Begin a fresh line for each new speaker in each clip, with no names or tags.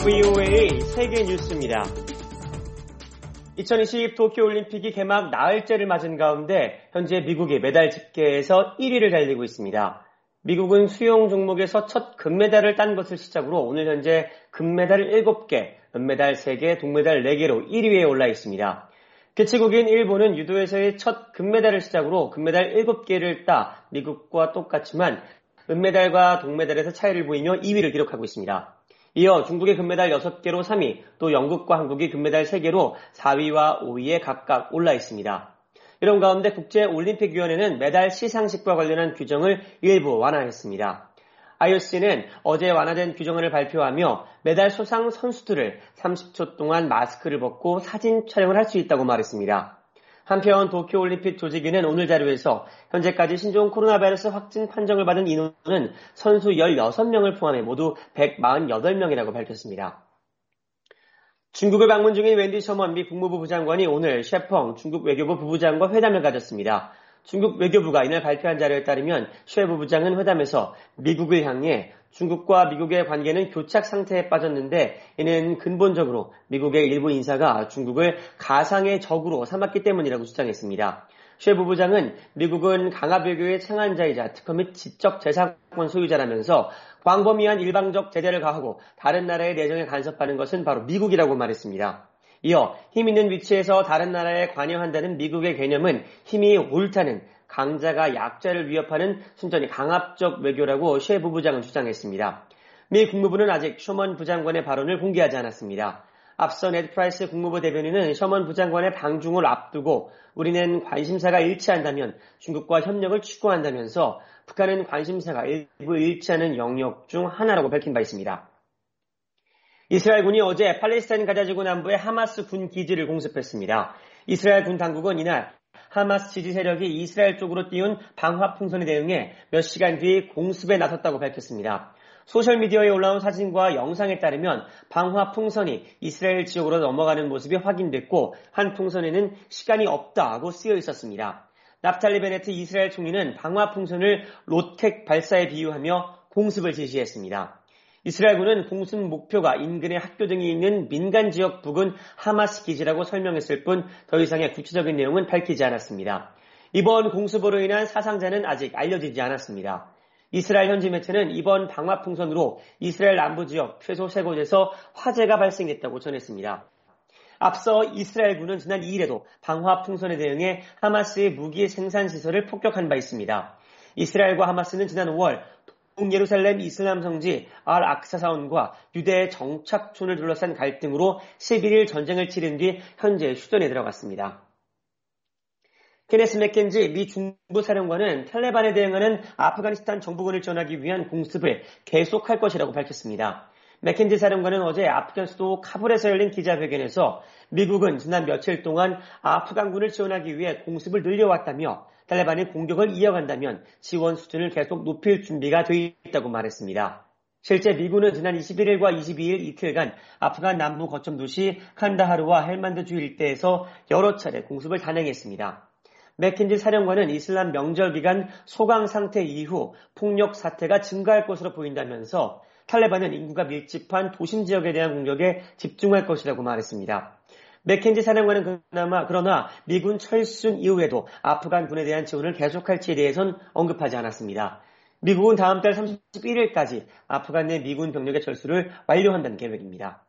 VOA 세계 뉴스입니다. 2020 도쿄올림픽이 개막 나흘째를 맞은 가운데 현재 미국이 메달 집계에서 1위를 달리고 있습니다. 미국은 수영 종목에서 첫 금메달을 딴 것을 시작으로 오늘 현재 금메달 7개, 은메달 3개, 동메달 4개로 1위에 올라 있습니다. 개최국인 일본은 유도에서의 첫 금메달을 시작으로 금메달 7개를 따 미국과 똑같지만 은메달과 동메달에서 차이를 보이며 2위를 기록하고 있습니다. 이어 중국의 금메달 6개로 3위, 또 영국과 한국이 금메달 3개로 4위와 5위에 각각 올라 있습니다. 이런 가운데 국제올림픽위원회는 메달 시상식과 관련한 규정을 일부 완화했습니다. IOC는 어제 완화된 규정안을 발표하며 메달 수상 선수들을 30초 동안 마스크를 벗고 사진 촬영을 할 수 있다고 말했습니다. 한편 도쿄올림픽 조직위는 오늘 자료에서 현재까지 신종 코로나 바이러스 확진 판정을 받은 인원은 선수 16명을 포함해 모두 148명이라고 밝혔습니다. 중국을 방문 중인 웬디 셔먼 미 국무부 부장관이 오늘 셰펑 중국 외교부 부부장과 회담을 가졌습니다. 중국 외교부가 이날 발표한 자료에 따르면 셰 부부장은 회담에서 미국을 향해 중국과 미국의 관계는 교착 상태에 빠졌는데 이는 근본적으로 미국의 일부 인사가 중국을 가상의 적으로 삼았기 때문이라고 주장했습니다. 셰 부부장은 미국은 강압 외교의 창안자이자 특허 및 지적 재산권 소유자라면서 광범위한 일방적 제재를 가하고 다른 나라의 내정에 간섭하는 것은 바로 미국이라고 말했습니다. 이어 힘 있는 위치에서 다른 나라에 관여한다는 미국의 개념은 힘이 옳다는 강자가 약자를 위협하는 순전히 강압적 외교라고 셰 부부장은 주장했습니다. 미 국무부는 아직 셔먼 부장관의 발언을 공개하지 않았습니다. 앞서 네드 프라이스 국무부 대변인은 셔먼 부장관의 방중을 앞두고 우리는 관심사가 일치한다면 중국과 협력을 추구한다면서 북한은 관심사가 일부 일치하는 영역 중 하나라고 밝힌 바 있습니다. 이스라엘군이 어제 팔레스타인 가자지구 남부의 하마스 군 기지를 공습했습니다. 이스라엘 군 당국은 이날 하마스 지지 세력이 이스라엘 쪽으로 띄운 방화 풍선에 대응해 몇 시간 뒤 공습에 나섰다고 밝혔습니다. 소셜미디어에 올라온 사진과 영상에 따르면 방화 풍선이 이스라엘 지역으로 넘어가는 모습이 확인됐고 한 풍선에는 시간이 없다고 쓰여 있었습니다. 납탈리 베네트 이스라엘 총리는 방화 풍선을 로켓 발사에 비유하며 공습을 지시했습니다. 이스라엘군은 공습 목표가 인근의 학교 등이 있는 민간 지역 부근 하마스 기지라고 설명했을 뿐 더 이상의 구체적인 내용은 밝히지 않았습니다. 이번 공습으로 인한 사상자는 아직 알려지지 않았습니다. 이스라엘 현지 매체는 이번 방화풍선으로 이스라엘 남부 지역 최소 3곳에서 화재가 발생했다고 전했습니다. 앞서 이스라엘군은 지난 2일에도 방화풍선에 대응해 하마스의 무기 생산시설을 폭격한 바 있습니다. 이스라엘과 하마스는 지난 5월 동예루살렘 이슬람 성지 알-악사 사원과 유대의 정착촌을 둘러싼 갈등으로 11일 전쟁을 치른 뒤 현재 휴전에 들어갔습니다. 케네스 맥켄지 미 중부 사령관은 탈레반에 대응하는 아프가니스탄 정부군을 지원하기 위한 공습을 계속할 것이라고 밝혔습니다. 맥켄지 사령관은 어제 아프간 수도 카불에서 열린 기자회견에서 미국은 지난 며칠 동안 아프간군을 지원하기 위해 공습을 늘려왔다며 탈레반이 공격을 이어간다면 지원 수준을 계속 높일 준비가 돼 있다고 말했습니다. 실제 미군은 지난 21일과 22일 이틀간 아프간 남부 거점 도시 칸다하르와 헬만드주 일대에서 여러 차례 공습을 단행했습니다. 맥킨지 사령관은 이슬람 명절 기간 소강 상태 이후 폭력 사태가 증가할 것으로 보인다면서 탈레반은 인구가 밀집한 도심 지역에 대한 공격에 집중할 것이라고 말했습니다. 맥켄지 사령관은 그러나 미군 철순 이후에도 아프간군에 대한 지원을 계속할지에 대해선 언급하지 않았습니다. 미국은 다음 달 31일까지 아프간 내 미군 병력의 철수를 완료한다는 계획입니다.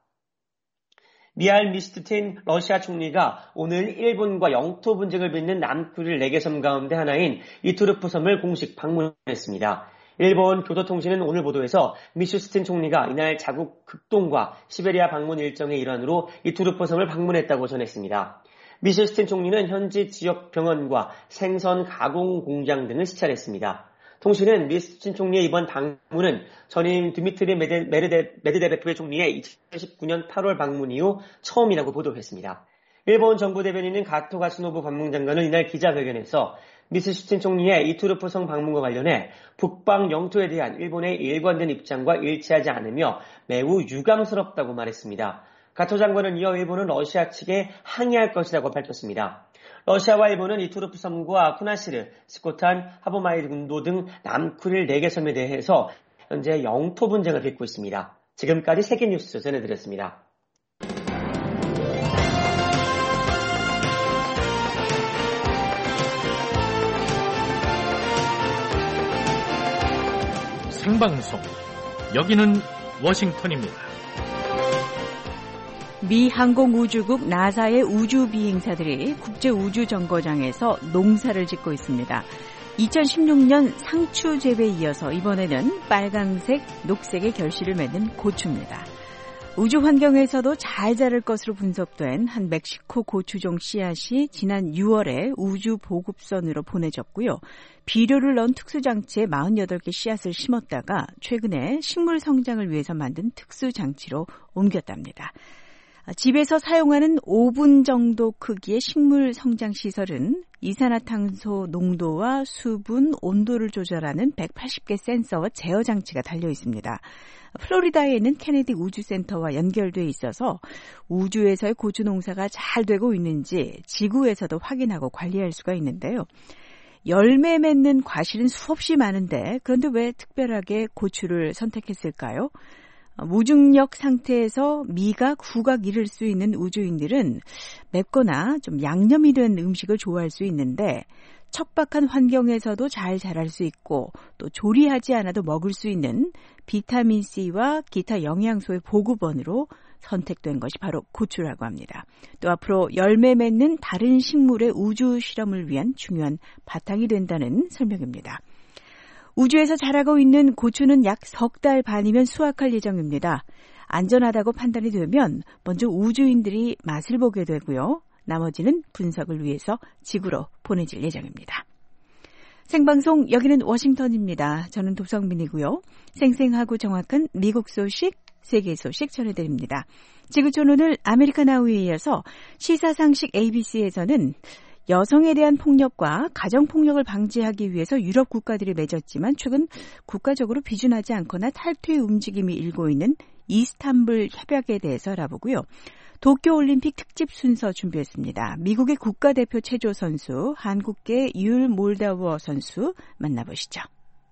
미알 미슈스틴 러시아 총리가 오늘 일본과 영토 분쟁을 빚는 남쿠릴 4개 섬 가운데 하나인 이투르프 섬을 공식 방문했습니다. 일본 교도통신은 오늘 보도에서 미슈스틴 총리가 이날 자국 극동과 시베리아 방문 일정의 일환으로 이투르프 섬을 방문했다고 전했습니다. 미슈스틴 총리는 현지 지역 병원과 생선 가공 공장 등을 시찰했습니다. 통신은 미슈스틴 총리의 이번 방문은 전임 드미트리 메드베데베프 총리의 2019년 8월 방문 이후 처음이라고 보도했습니다. 일본 정부 대변인인 가토 가스노부 관무장관은 이날 기자회견에서 미슈스틴 총리의 이투르프 성 방문과 관련해 북방 영토에 대한 일본의 일관된 입장과 일치하지 않으며 매우 유감스럽다고 말했습니다. 가토 장관은 이어 일본은 러시아 측에 항의할 것이라고 밝혔습니다. 러시아와 일본은 이투르프 섬과 쿠나시르, 스코탄, 하보마이 군도 등 남쿠릴 4개 섬에 대해서 현재 영토 분쟁을 빚고 있습니다. 지금까지 세계뉴스 전해드렸습니다.
생방송, 여기는 워싱턴입니다.
미 항공우주국 나사의 우주비행사들이 국제우주정거장에서 농사를 짓고 있습니다. 2016년 상추 재배에 이어서 이번에는 빨강색, 녹색의 결실을 맺는 고추입니다. 우주 환경에서도 잘 자랄 것으로 분석된 한 멕시코 고추종 씨앗이 지난 6월에 우주 보급선으로 보내졌고요. 비료를 넣은 특수장치에 48개 씨앗을 심었다가 최근에 식물 성장을 위해서 만든 특수장치로 옮겼답니다. 집에서 사용하는 5분 정도 크기의 식물 성장 시설은 이산화탄소 농도와 수분, 온도를 조절하는 180개 센서와 제어 장치가 달려 있습니다. 플로리다에 있는 케네디 우주센터와 연결돼 있어서 우주에서의 고추 농사가 잘 되고 있는지 지구에서도 확인하고 관리할 수가 있는데요. 열매 맺는 과실은 수없이 많은데 그런데 왜 특별하게 고추를 선택했을까요? 무중력 상태에서 미각, 후각 잃을 수 있는 우주인들은 맵거나 좀 양념이 된 음식을 좋아할 수 있는데 척박한 환경에서도 잘 자랄 수 있고 또 조리하지 않아도 먹을 수 있는 비타민C와 기타 영양소의 보급원으로 선택된 것이 바로 고추라고 합니다. 또 앞으로 열매 맺는 다른 식물의 우주 실험을 위한 중요한 바탕이 된다는 설명입니다. 우주에서 자라고 있는 고추는 약 석 달 반이면 수확할 예정입니다. 안전하다고 판단이 되면 먼저 우주인들이 맛을 보게 되고요. 나머지는 분석을 위해서 지구로 보내질 예정입니다. 생방송 여기는 워싱턴입니다. 저는 도성민이고요. 생생하고 정확한 미국 소식, 세계 소식 전해드립니다. 지구촌 오늘 아메리카 나우에 이어서 시사상식 ABC에서는 여성에 대한 폭력과 가정폭력을 방지하기 위해서 유럽 국가들이 맺었지만 최근 국가적으로 비준하지 않거나 탈퇴 움직임이 일고 있는 이스탄불 협약에 대해서 알아보고요. 도쿄올림픽 특집 순서 준비했습니다. 미국의 국가대표 체조 선수, 한국계 율 몰다워 선수 만나보시죠.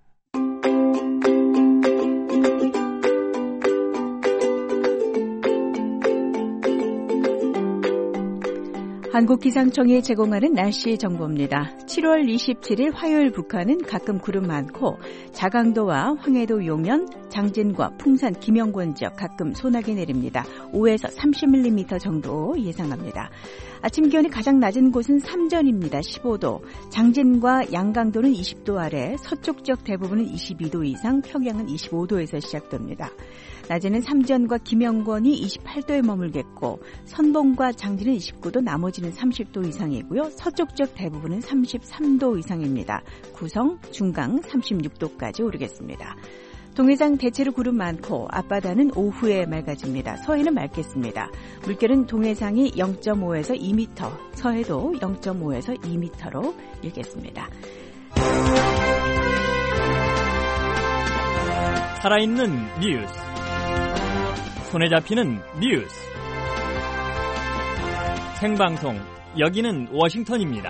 한국기상청이 제공하는 날씨 정보입니다. 7월 27일 화요일 북한은 가끔 구름 많고 자강도와 황해도 용연, 장진과 풍산, 김영권 지역 가끔 소나기 내립니다. 5에서 30mm 정도 예상합니다. 아침 기온이 가장 낮은 곳은 삼전입니다. 15도, 장진과 양강도는 20도 아래, 서쪽 지역 대부분은 22도 이상, 평양은 25도에서 시작됩니다. 낮에는 삼전과 김영권이 28도에 머물겠고 선봉과 장진은 29도, 나머지는 30도 이상이고요. 서쪽 지역 대부분은 33도 이상입니다. 구성, 중강 36도까지 오르겠습니다. 동해상 대체로 구름 많고 앞바다는 오후에 맑아집니다. 서해는 맑겠습니다. 물결은 동해상이 0.5에서 2m, 서해도 0.5에서 2m로 일겠습니다.
살아있는 뉴스, 손에 잡히는 뉴스, 생방송 여기는 워싱턴입니다.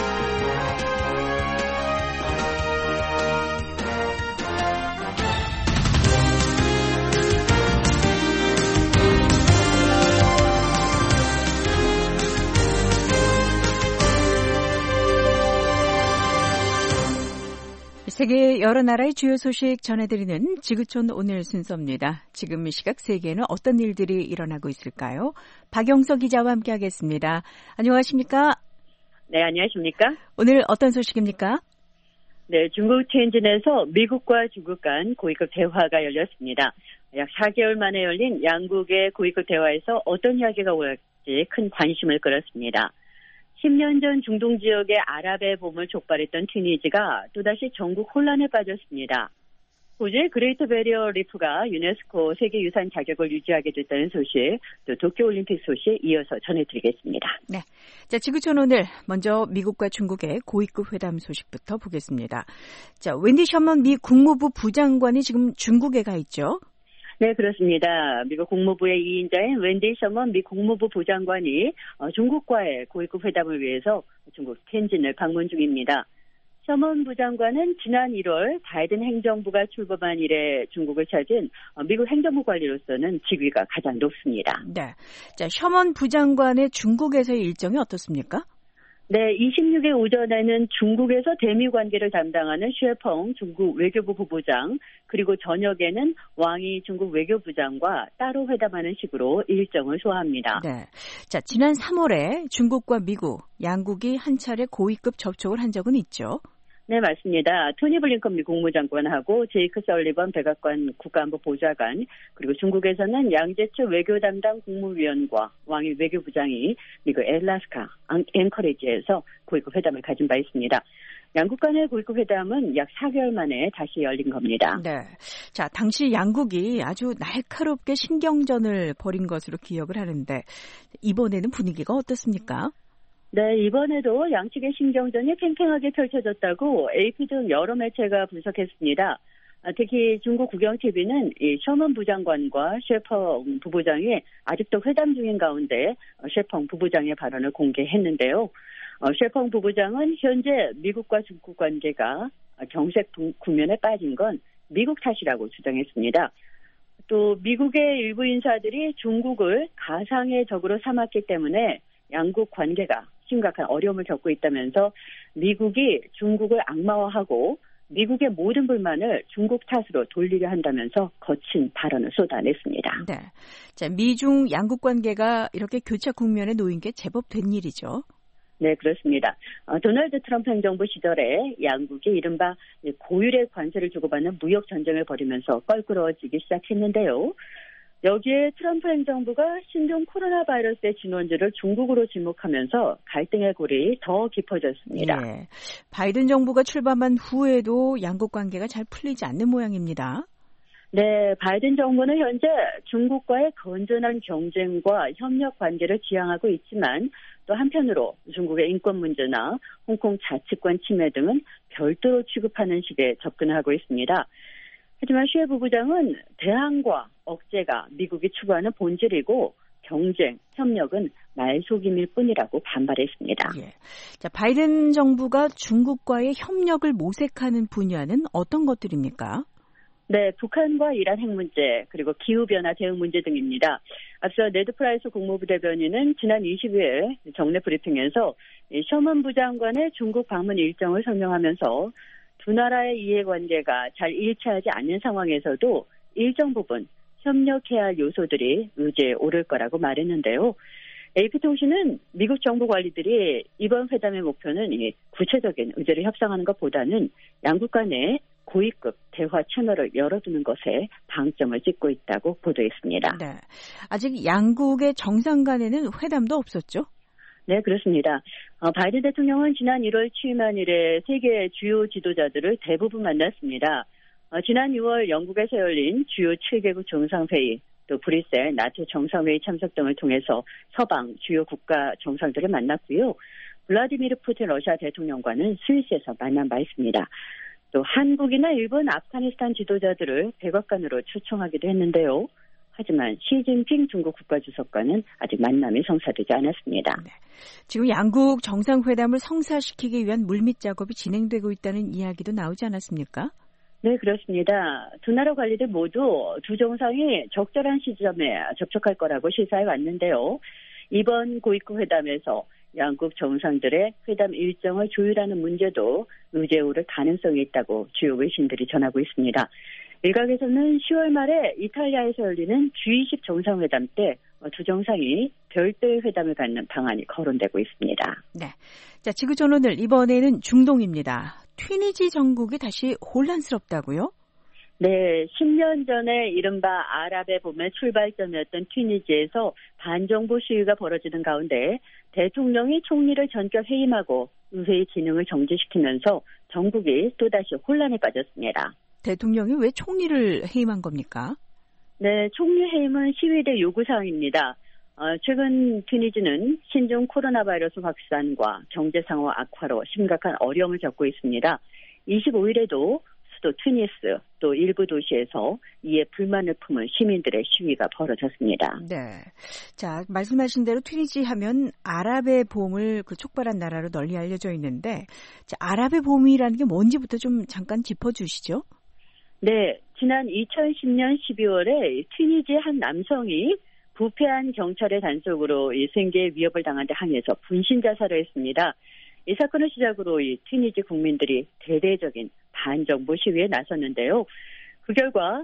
세계 여러 나라의 주요 소식 전해드리는 지구촌 오늘 순서입니다. 지금 이 시각 세계에는 어떤 일들이 일어나고 있을까요? 박영석 기자와 함께하겠습니다. 안녕하십니까?
네, 안녕하십니까?
오늘 어떤 소식입니까?
네, 중국 텐진에서 미국과 중국 간 고위급 대화가 열렸습니다. 약 4개월 만에 열린 양국의 고위급 대화에서 어떤 이야기가 오갈지 큰 관심을 끌었습니다. 10년 전 중동 지역의 아랍의 봄을 촉발했던 튀니지가 또다시 전국 혼란에 빠졌습니다. 호주의 그레이트 베리어 리프가 유네스코 세계유산 자격을 유지하게 됐다는 소식, 또 도쿄올림픽 소식 이어서 전해드리겠습니다.
네, 자 지구촌 오늘 먼저 미국과 중국의 고위급 회담 소식부터 보겠습니다. 자, 웬디 셔먼 미 국무부 부장관이 지금 중국에 가 있죠?
네, 그렇습니다. 미국 국무부의 2인자인 웬디 셔먼 미 국무부 부장관이 중국과의 고위급 회담을 위해서 중국 텐진을 방문 중입니다. 셔먼 부장관은 지난 1월 바이든 행정부가 출범한 이래 중국을 찾은 미국 행정부 관리로서는 직위가 가장 높습니다.
네. 자, 셔먼 부장관의 중국에서의 일정이 어떻습니까?
네, 26일 오전에는 중국에서 대미 관계를 담당하는 쉐펑 중국 외교부 부부장, 그리고 저녁에는 왕이 중국 외교부장과 따로 회담하는 식으로 일정을 소화합니다.
네. 자, 지난 3월에 중국과 미국, 양국이 한 차례 고위급 접촉을 한 적은 있죠?
네, 맞습니다. 토니 블링컨 미 국무장관하고 제이크 설리번 백악관 국가안보 보좌관, 그리고 중국에서는 양재철 외교 담당 국무위원과 왕이 외교부장이 미국 엘라스카 앵커리지에서 고위급 회담을 가진 바 있습니다. 양국 간의 고위급 회담은 약 4개월 만에 다시 열린 겁니다.
네. 자, 당시 양국이 아주 날카롭게 신경전을 벌인 것으로 기억을 하는데 이번에는 분위기가 어떻습니까?
네, 이번에도 양측의 신경전이 팽팽하게 펼쳐졌다고 AP 등 여러 매체가 분석했습니다. 특히 중국 국영TV는 이 셔먼 부장관과 쉐펑 부부장이 아직도 회담 중인 가운데 쉐펑 부부장의 발언을 공개했는데요. 쉐펑 부부장은 현재 미국과 중국 관계가 경색 국면에 빠진 건 미국 탓이라고 주장했습니다. 또 미국의 일부 인사들이 중국을 가상의 적으로 삼았기 때문에 양국 관계가 심각한 어려움을 겪고 있다면서 미국이 중국을 악마화하고 미국의 모든 불만을 중국 탓으로 돌리려 한다면서 거친 발언을 쏟아냈습니다.
네. 자, 미중 양국 관계가 이렇게 교착 국면에 놓인 게 제법 된 일이죠.
네, 그렇습니다. 도널드 트럼프 행정부 시절에 양국이 이른바 고율의 관세를 주고받는 무역 전쟁을 벌이면서 껄끄러워지기 시작했는데요. 여기에 트럼프 행정부가 신종 코로나 바이러스의 진원지를 중국으로 지목하면서 갈등의 골이 더 깊어졌습니다.
예. 바이든 정부가 출범한 후에도 양국 관계가 잘 풀리지 않는 모양입니다.
네, 바이든 정부는 현재 중국과의 건전한 경쟁과 협력 관계를 지향하고 있지만 또 한편으로 중국의 인권 문제나 홍콩 자치권 침해 등은 별도로 취급하는 식의 접근을 하고 있습니다. 하지만 쉐 부부장은 대항과 억제가 미국이 추구하는 본질이고 경쟁, 협력은 말속임일 뿐이라고 반발했습니다.
예. 자, 바이든 정부가 중국과의 협력을 모색하는 분야는 어떤 것들입니까?
네, 북한과 이란 핵 문제, 그리고 기후변화 대응 문제 등입니다. 앞서 네드 프라이스 국무부 대변인은 지난 20일 정례 브리핑에서 셔먼 부장관의 중국 방문 일정을 설명하면서 두 나라의 이해관계가 잘 일치하지 않는 상황에서도 일정 부분 협력해야 할 요소들이 의제에 오를 거라고 말했는데요. AP통신은 미국 정부 관리들이 이번 회담의 목표는 구체적인 의제를 협상하는 것보다는 양국 간의 고위급 대화 채널을 열어두는 것에 방점을 찍고 있다고 보도했습니다.
네, 아직 양국의 정상 간에는 회담도 없었죠?
네, 그렇습니다. 바이든 대통령은 지난 1월 취임한 이래 세계 주요 지도자들을 대부분 만났습니다. 지난 6월 영국에서 열린 주요 7개국 정상회의, 또 브뤼셀 나토 정상회의 참석 등을 통해서 서방 주요 국가 정상들을 만났고요. 블라디미르 푸틴 러시아 대통령과는 스위스에서 만난 바 있습니다. 또 한국이나 일본, 아프가니스탄 지도자들을 백악관으로 초청하기도 했는데요. 하지만 시진핑 중국 국가주석과는 아직 만남이 성사되지 않았습니다.
네. 지금 양국 정상회담을 성사시키기 위한 물밑 작업이 진행되고 있다는 이야기도 나오지 않았습니까?
네, 그렇습니다. 두 나라 관리들 모두 두 정상이 적절한 시점에 접촉할 거라고 시사해 왔는데요. 이번 고위급 회담에서 양국 정상들의 회담 일정을 조율하는 문제도 의제에 오를 가능성이 있다고 주요 외신들이 전하고 있습니다. 일각에서는 10월 말에 이탈리아에서 열리는 G20 정상회담 때 두 정상이 별도의 회담을 갖는 방안이 거론되고 있습니다.
네, 자, 지구촌 오늘 이번에는 중동입니다. 튀니지 정국이 다시 혼란스럽다고요?
네, 10년 전에 이른바 아랍의 봄의 출발점이었던 튀니지에서 반정부 시위가 벌어지는 가운데 대통령이 총리를 전격 해임하고 의회의 기능을 정지시키면서 정국이 또다시 혼란에 빠졌습니다. 대통령이
왜 총리를 해임한 겁니까?
네, 총리 해임은 시위대 요구사항입니다. 최근 튀니지는 신종 코로나 바이러스 확산과 경제 상황 악화로 심각한 어려움을 겪고 있습니다. 25일에도 수도 튜니스 또 일부 도시에서 이에 불만을 품은 시민들의 시위가 벌어졌습니다.
네. 자, 말씀하신 대로 튀니지 하면 아랍의 봄을 촉발한 나라로 널리 알려져 있는데, 자, 아랍의 봄이라는 게 뭔지부터 좀 잠깐 짚어주시죠.
네, 지난 2010년 12월에 튀니지 한 남성이 부패한 경찰의 단속으로 생계에 위협을 당한 데 항의해서 분신 자살을 했습니다. 이 사건을 시작으로 이 튀니지 국민들이 대대적인 반정부 시위에 나섰는데요. 그 결과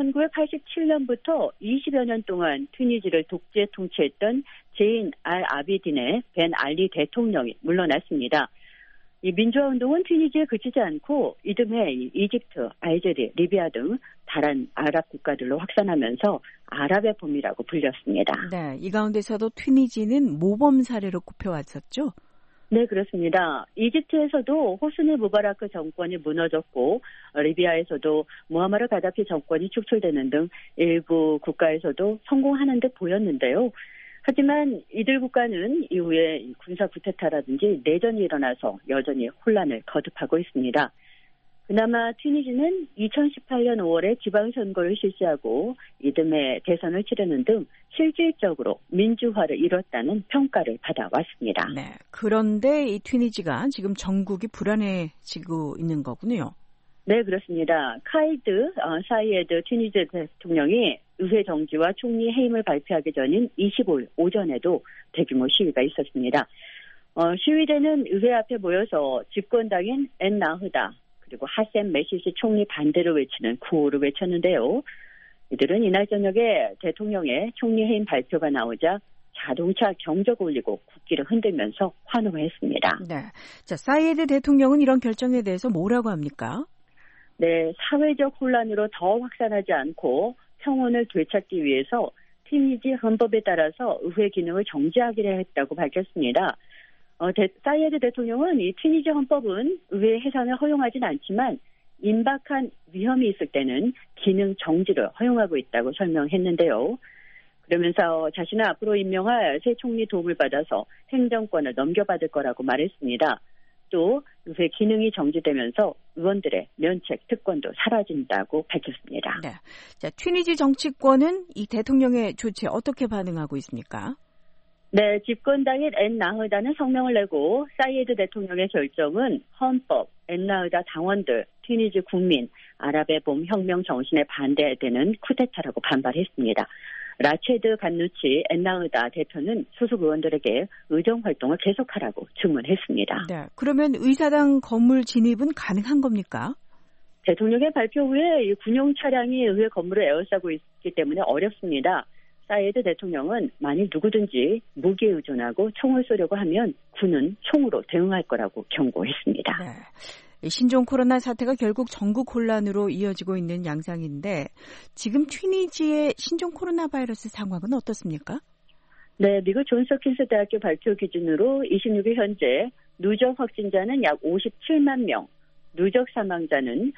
1987년부터 20여 년 동안 튀니지를 독재 통치했던 제인 알 아비딘의 벤 알리 대통령이 물러났습니다. 이 민주화 운동은 튀니지에 그치지 않고 이듬해 이집트, 알제리, 리비아 등 다른 아랍 국가들로 확산하면서 아랍의 봄이라고 불렸습니다.
네, 이 가운데서도 튀니지는 모범 사례로 꼽혀왔었죠?
네, 그렇습니다. 이집트에서도 호스니 무바라크 정권이 무너졌고 리비아에서도 무하마르 가다피 정권이 축출되는 등 일부 국가에서도 성공하는 듯 보였는데요. 하지만 이들 국가는 이후에 군사 쿠데타라든지 내전이 일어나서 여전히 혼란을 거듭하고 있습니다. 그나마 튀니지는 2018년 5월에 지방선거를 실시하고 이듬해 대선을 치르는 등 실질적으로 민주화를 이뤘다는 평가를 받아왔습니다.
네, 그런데 이 튀니지가 지금 전국이 불안해지고 있는 거군요.
네, 그렇습니다. 카이드 사이에드 튀니지 대통령이 의회 정지와 총리 해임을 발표하기 전인 25일 오전에도 대규모 시위가 있었습니다. 시위대는 의회 앞에 모여서 집권당인 엔 나흐다 그리고 하셈 메시시 총리 반대를 외치는 구호를 외쳤는데요. 이들은 이날 저녁에 대통령의 총리 해임 발표가 나오자 자동차 경적을 울리고 국기를 흔들면서 환호했습니다.
네, 자, 사이에드 대통령은 이런 결정에 대해서 뭐라고 합니까?
네, 사회적 혼란으로 더 확산하지 않고 평온을 되찾기 위해서 튀니지 헌법에 따라서 의회 기능을 정지하기로 했다고 밝혔습니다. 사이에드 대통령은 이 튀니지 헌법은 의회 해산을 허용하진 않지만 임박한 위험이 있을 때는 기능 정지를 허용하고 있다고 설명했는데요. 그러면서 자신은 앞으로 임명할 새 총리 도움을 받아서 행정권을 넘겨받을 거라고 말했습니다. 또 의회 기능이 정지되면서 의원들의 면책 특권도 사라진다고 밝혔습니다.
네. 자, 튀니지 정치권은 이 대통령의 조치에 어떻게 반응하고 있습니까?
네, 집권당인 엔 나흐다는 성명을 내고 사이에드 대통령의 결정은 헌법, 엔 나흐다 당원들, 튀니지 국민, 아랍의 봄 혁명 정신에 반대되는 쿠데타라고 반발했습니다. 라체드 간누치 엔 나흐다 대표는 소속 의원들에게 의정 활동을 계속하라고 주문했습니다.
네, 그러면 의사당 건물 진입은 가능한 겁니까?
대통령의 발표 후에 군용 차량이 의회 건물을 에워싸고 있기 때문에 어렵습니다. 사이에드 대통령은 만일 누구든지 무기에 의존하고 총을 쏘려고 하면 군은 총으로 대응할 거라고 경고했습니다.
네. 신종 코로나 사태가 결국 전국 혼란으로 이어지고 있는 양상인데 지금 튀니지의 신종 코로나 바이러스 상황은 어떻습니까?
네, 미국 존스홉킨스 대학교 발표 기준으로 26일 현재 누적 확진자는 약 57만 명, 누적 사망자는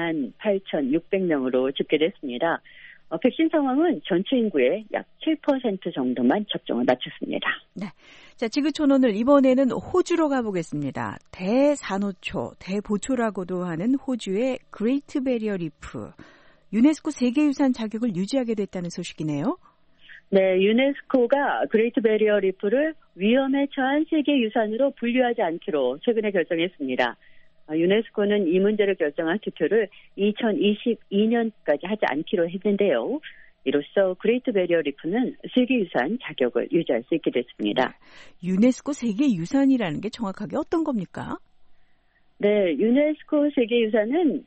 18,600명으로 집계됐습니다. 백신 상황은 전체 인구의 약 7% 정도만 접종을 마쳤습니다.
네, 자, 지구촌오늘 이번에는 호주로 가보겠습니다. 대산호초, 대보초라고도 하는 호주의 그레이트 베리어 리프. 유네스코 세계유산 자격을 유지하게 됐다는 소식이네요.
네, 유네스코가 그레이트 베리어 리프를 위험에 처한 세계유산으로 분류하지 않기로 최근에 결정했습니다. 유네스코는 이 문제를 결정한 투표를 2022년까지 하지 않기로 했는데요. 이로써 그레이트 베리어 리프는 세계유산 자격을 유지할 수 있게 됐습니다.
유네스코 세계유산이라는 게 정확하게 어떤 겁니까?
네, 유네스코 세계유산은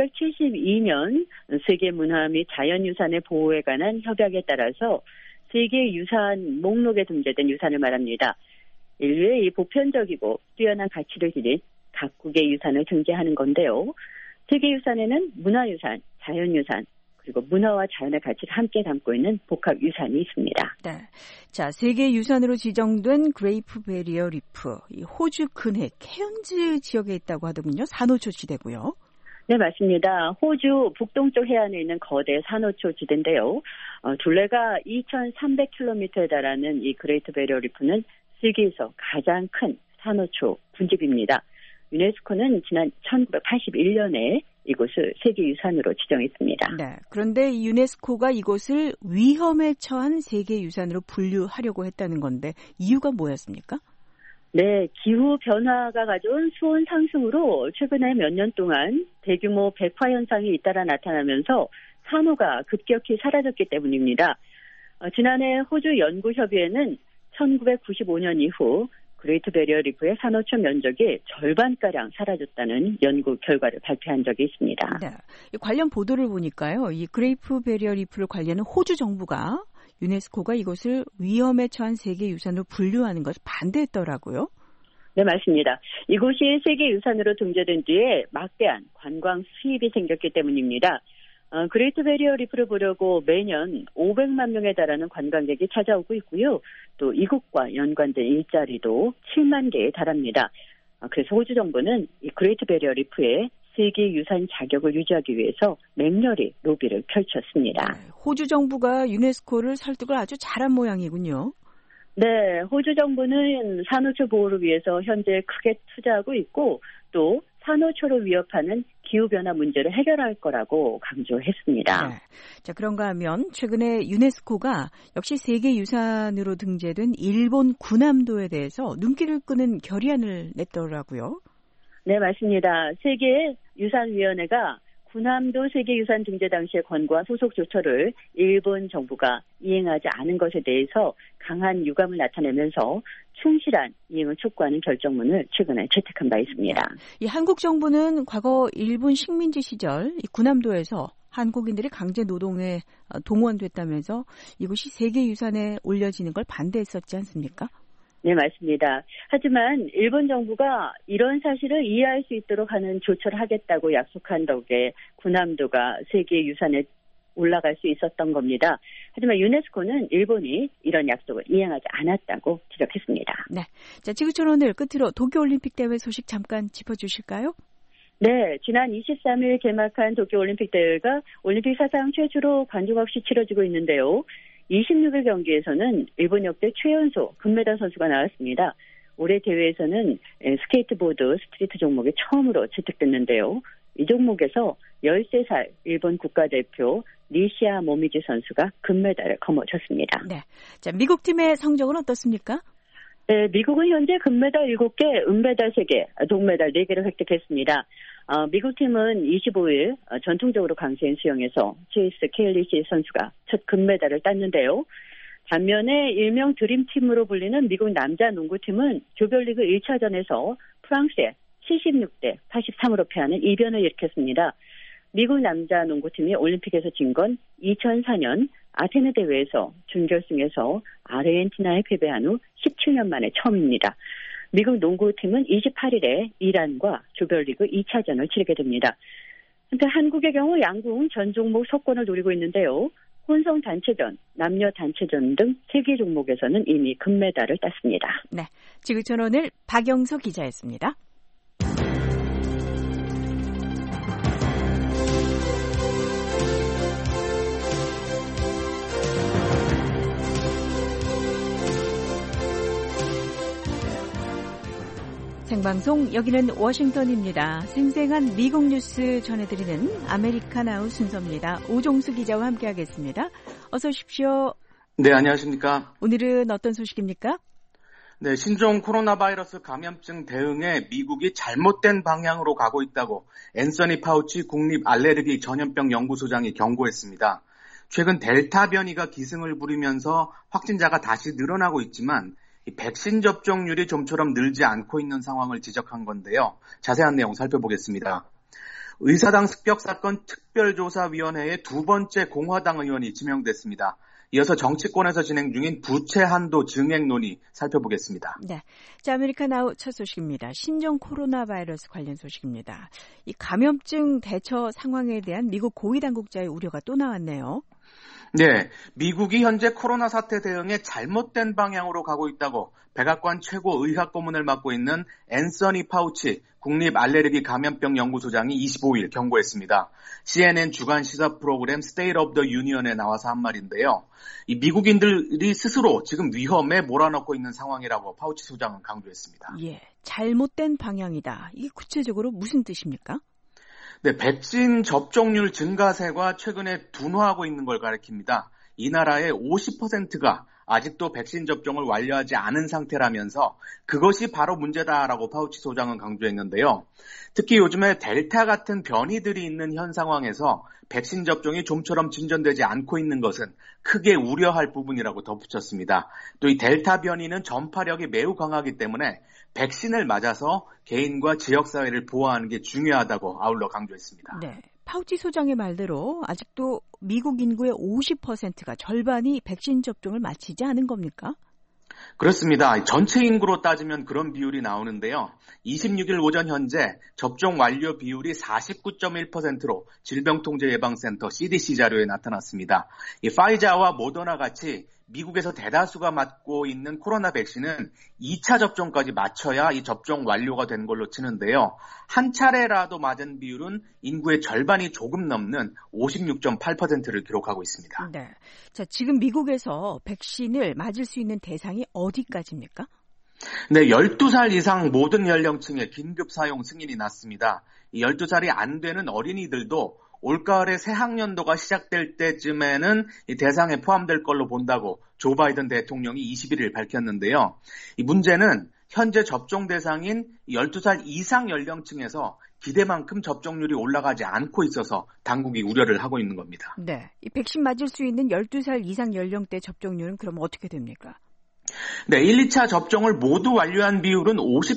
1972년 세계문화 및 자연유산의 보호에 관한 협약에 따라서 세계유산 목록에 등재된 유산을 말합니다. 인류의 이 보편적이고 뛰어난 가치를 지닌 각국의 유산을 등재하는 건데요. 세계유산에는 문화유산, 자연유산, 그리고 문화와 자연의 가치를 함께 담고 있는 복합유산이 있습니다.
네, 자, 세계유산으로 지정된 그레이트 베리어 리프, 이 호주 근해 케언즈 지역에 있다고 하더군요. 산호초 지대고요.
네, 맞습니다. 호주 북동쪽 해안에 있는 거대 산호초 지대인데요. 둘레가 2,300km에 달하는 이 그레이트 베리어 리프는 세계에서 가장 큰 산호초 군집입니다. 유네스코는 지난 1981년에 이곳을 세계유산으로 지정했습니다.
네. 그런데 유네스코가 이곳을 위험에 처한 세계유산으로 분류하려고 했다는 건데 이유가 뭐였습니까?
네, 기후 변화가 가져온 수온 상승으로 최근에 몇 년 동안 대규모 백화 현상이 잇따라 나타나면서 산호가 급격히 사라졌기 때문입니다. 지난해 호주 연구협의회는 1995년 이후 그레이트 베리어 리프의 산호초 면적이 절반가량 사라졌다는 연구 결과를 발표한 적이 있습니다.
네. 관련 보도를 보니까요. 이 그레이트 베리어 리프를 관리하는 호주 정부가 유네스코가 이곳을 위험에 처한 세계유산으로 분류하는 것을 반대했더라고요.
네, 맞습니다. 이곳이 세계유산으로 등재된 뒤에 막대한 관광 수입이 생겼기 때문입니다. 그레이트 베리어 리프를 보려고 매년 500만 명에 달하는 관광객이 찾아오고 있고요. 또 이곳과 연관된 일자리도 7만 개에 달합니다. 그래서 호주 정부는 이 그레이트 베리어 리프의 세계유산 자격을 유지하기 위해서 맹렬히 로비를 펼쳤습니다.
호주 정부가 유네스코를 설득을 아주 잘한 모양이군요.
네, 호주 정부는 산호초 보호를 위해서 현재 크게 투자하고 있고 또 산호초를 위협하는 기후변화 문제를 해결할 거라고 강조했습니다.
네. 자, 그런가 하면 최근에 유네스코가 역시 세계유산으로 등재된 일본 군함도에 대해서 눈길을 끄는 결의안을 냈더라고요.
네, 맞습니다. 세계유산위원회가 군함도 세계유산 등재 당시의 권고와 소속 조처를 일본 정부가 이행하지 않은 것에 대해서 강한 유감을 나타내면서 충실한 이행을 촉구하는 결정문을 최근에 채택한 바 있습니다.
이 한국 정부는 과거 일본 식민지 시절 이 군함도에서 한국인들이 강제 노동에 동원됐다면서 이곳이 세계유산에 올려지는 걸 반대했었지 않습니까?
네, 맞습니다. 하지만 일본 정부가 이런 사실을 이해할 수 있도록 하는 조처를 하겠다고 약속한 덕에 군함도가 세계유산에 올라갈 수 있었던 겁니다. 하지만 유네스코는 일본이 이런 약속을 이행하지 않았다고 지적했습니다.
네, 자, 지구촌 오늘 끝으로 도쿄올림픽 대회 소식 잠깐 짚어주실까요?
네, 지난 23일 개막한 도쿄올림픽 대회가 올림픽 사상 최초로 관중 없이 치러지고 있는데요. 26일 경기에서는 일본 역대 최연소 금메달 선수가 나왔습니다. 올해 대회에서는 스케이트보드 스트리트 종목이 처음으로 채택됐는데요. 이 종목에서 13살 일본 국가대표 니시아 모미지 선수가 금메달을 거머쥐었습니다.
네, 자, 미국 팀의 성적은 어떻습니까?
네, 미국은 현재 금메달 7개, 은메달 3개, 동메달 4개를 획득했습니다. 미국 팀은 25일 전통적으로 강세인 수영에서 체이스 케일리시 선수가 첫 금메달을 땄는데요. 반면에 일명 드림팀으로 불리는 미국 남자 농구팀은 조별리그 1차전에서 프랑스에 76대 83으로 패하는 이변을 일으켰습니다. 미국 남자 농구팀이 올림픽에서 진 건 2004년 아테네 대회에서 준결승에서 아르헨티나에 패배한 후 17년 만에 처음입니다. 미국 농구팀은 28일에 이란과 조별리그 2차전을 치르게 됩니다. 한편 한국의 경우 양궁 전 종목 석권을 노리고 있는데요. 혼성 단체전, 남녀 단체전 등 3개 종목에서는 이미 금메달을 땄습니다.
네, 지구촌 오늘 박영서 기자였습니다. 생방송 여기는 워싱턴입니다. 생생한 미국 뉴스 전해드리는 아메리카나우 순서입니다. 오종수 기자와 함께하겠습니다. 어서 오십시오.
네, 안녕하십니까.
오늘은 어떤 소식입니까?
네, 신종 코로나 바이러스 감염증 대응에 미국이 잘못된 방향으로 가고 있다고 앤서니 파우치 국립 알레르기 전염병 연구소장이 경고했습니다. 최근 델타 변이가 기승을 부리면서 확진자가 다시 늘어나고 있지만 백신 접종률이 좀처럼 늘지 않고 있는 상황을 지적한 건데요. 자세한 내용 살펴보겠습니다. 의사당 습격 사건 특별조사위원회의 두 번째 공화당 의원이 지명됐습니다. 이어서 정치권에서 진행 중인 부채 한도 증액 논의 살펴보겠습니다.
네, 자, 아메리카나우 첫 소식입니다. 신종 코로나 바이러스 관련 소식입니다. 이 감염증 대처 상황에 대한 미국 고위 당국자의 우려가 또 나왔네요.
네, 미국이 현재 코로나 사태 대응에 잘못된 방향으로 가고 있다고 백악관 최고 의학 고문을 맡고 있는 앤서니 파우치 국립 알레르기 감염병 연구소장이 25일 경고했습니다. CNN 주간 시사 프로그램 State of the Union에 나와서 한 말인데요. 이 미국인들이 스스로 지금 위험에 몰아넣고 있는 상황이라고 파우치 소장은 강조했습니다.
예, 잘못된 방향이다. 이게 구체적으로 무슨 뜻입니까?
네, 백신 접종률 증가세가 최근에 둔화하고 있는 걸 가리킵니다. 이 나라의 50%가 아직도 백신 접종을 완료하지 않은 상태라면서 그것이 바로 문제다라고 파우치 소장은 강조했는데요. 특히 요즘에 델타 같은 변이들이 있는 현 상황에서 백신 접종이 좀처럼 진전되지 않고 있는 것은 크게 우려할 부분이라고 덧붙였습니다. 또 이 델타 변이는 전파력이 매우 강하기 때문에 백신을 맞아서 개인과 지역사회를 보호하는 게 중요하다고 아울러 강조했습니다.
네, 파우치 소장의 말대로 아직도 미국 인구의 50%가 절반이 백신 접종을 마치지 않은 겁니까?
그렇습니다. 전체 인구로 따지면 그런 비율이 나오는데요. 26일 오전 현재 접종 완료 비율이 49.1%로 질병통제예방센터 CDC 자료에 나타났습니다. 이 파이자와 모더나 같이 미국에서 대다수가 맞고 있는 코로나 백신은 2차 접종까지 마쳐야 이 접종 완료가 된 걸로 치는데요. 한 차례라도 맞은 비율은 인구의 절반이 조금 넘는 56.8%를 기록하고 있습니다.
네. 자, 지금 미국에서 백신을 맞을 수 있는 대상이 어디까지입니까?
네, 12살 이상 모든 연령층에 긴급 사용 승인이 났습니다. 이 12살이 안 되는 어린이들도 올가을에 새 학년도가 시작될 때쯤에는 이 대상에 포함될 걸로 본다고 조 바이든 대통령이 21일 밝혔는데요. 이 문제는 현재 접종 대상인 12살 이상 연령층에서 기대만큼 접종률이 올라가지 않고 있어서 당국이 우려를 하고 있는 겁니다.
네, 이 백신 맞을 수 있는 12살 이상 연령대 접종률은 그럼 어떻게 됩니까?
네, 1, 2차 접종을 모두 완료한 비율은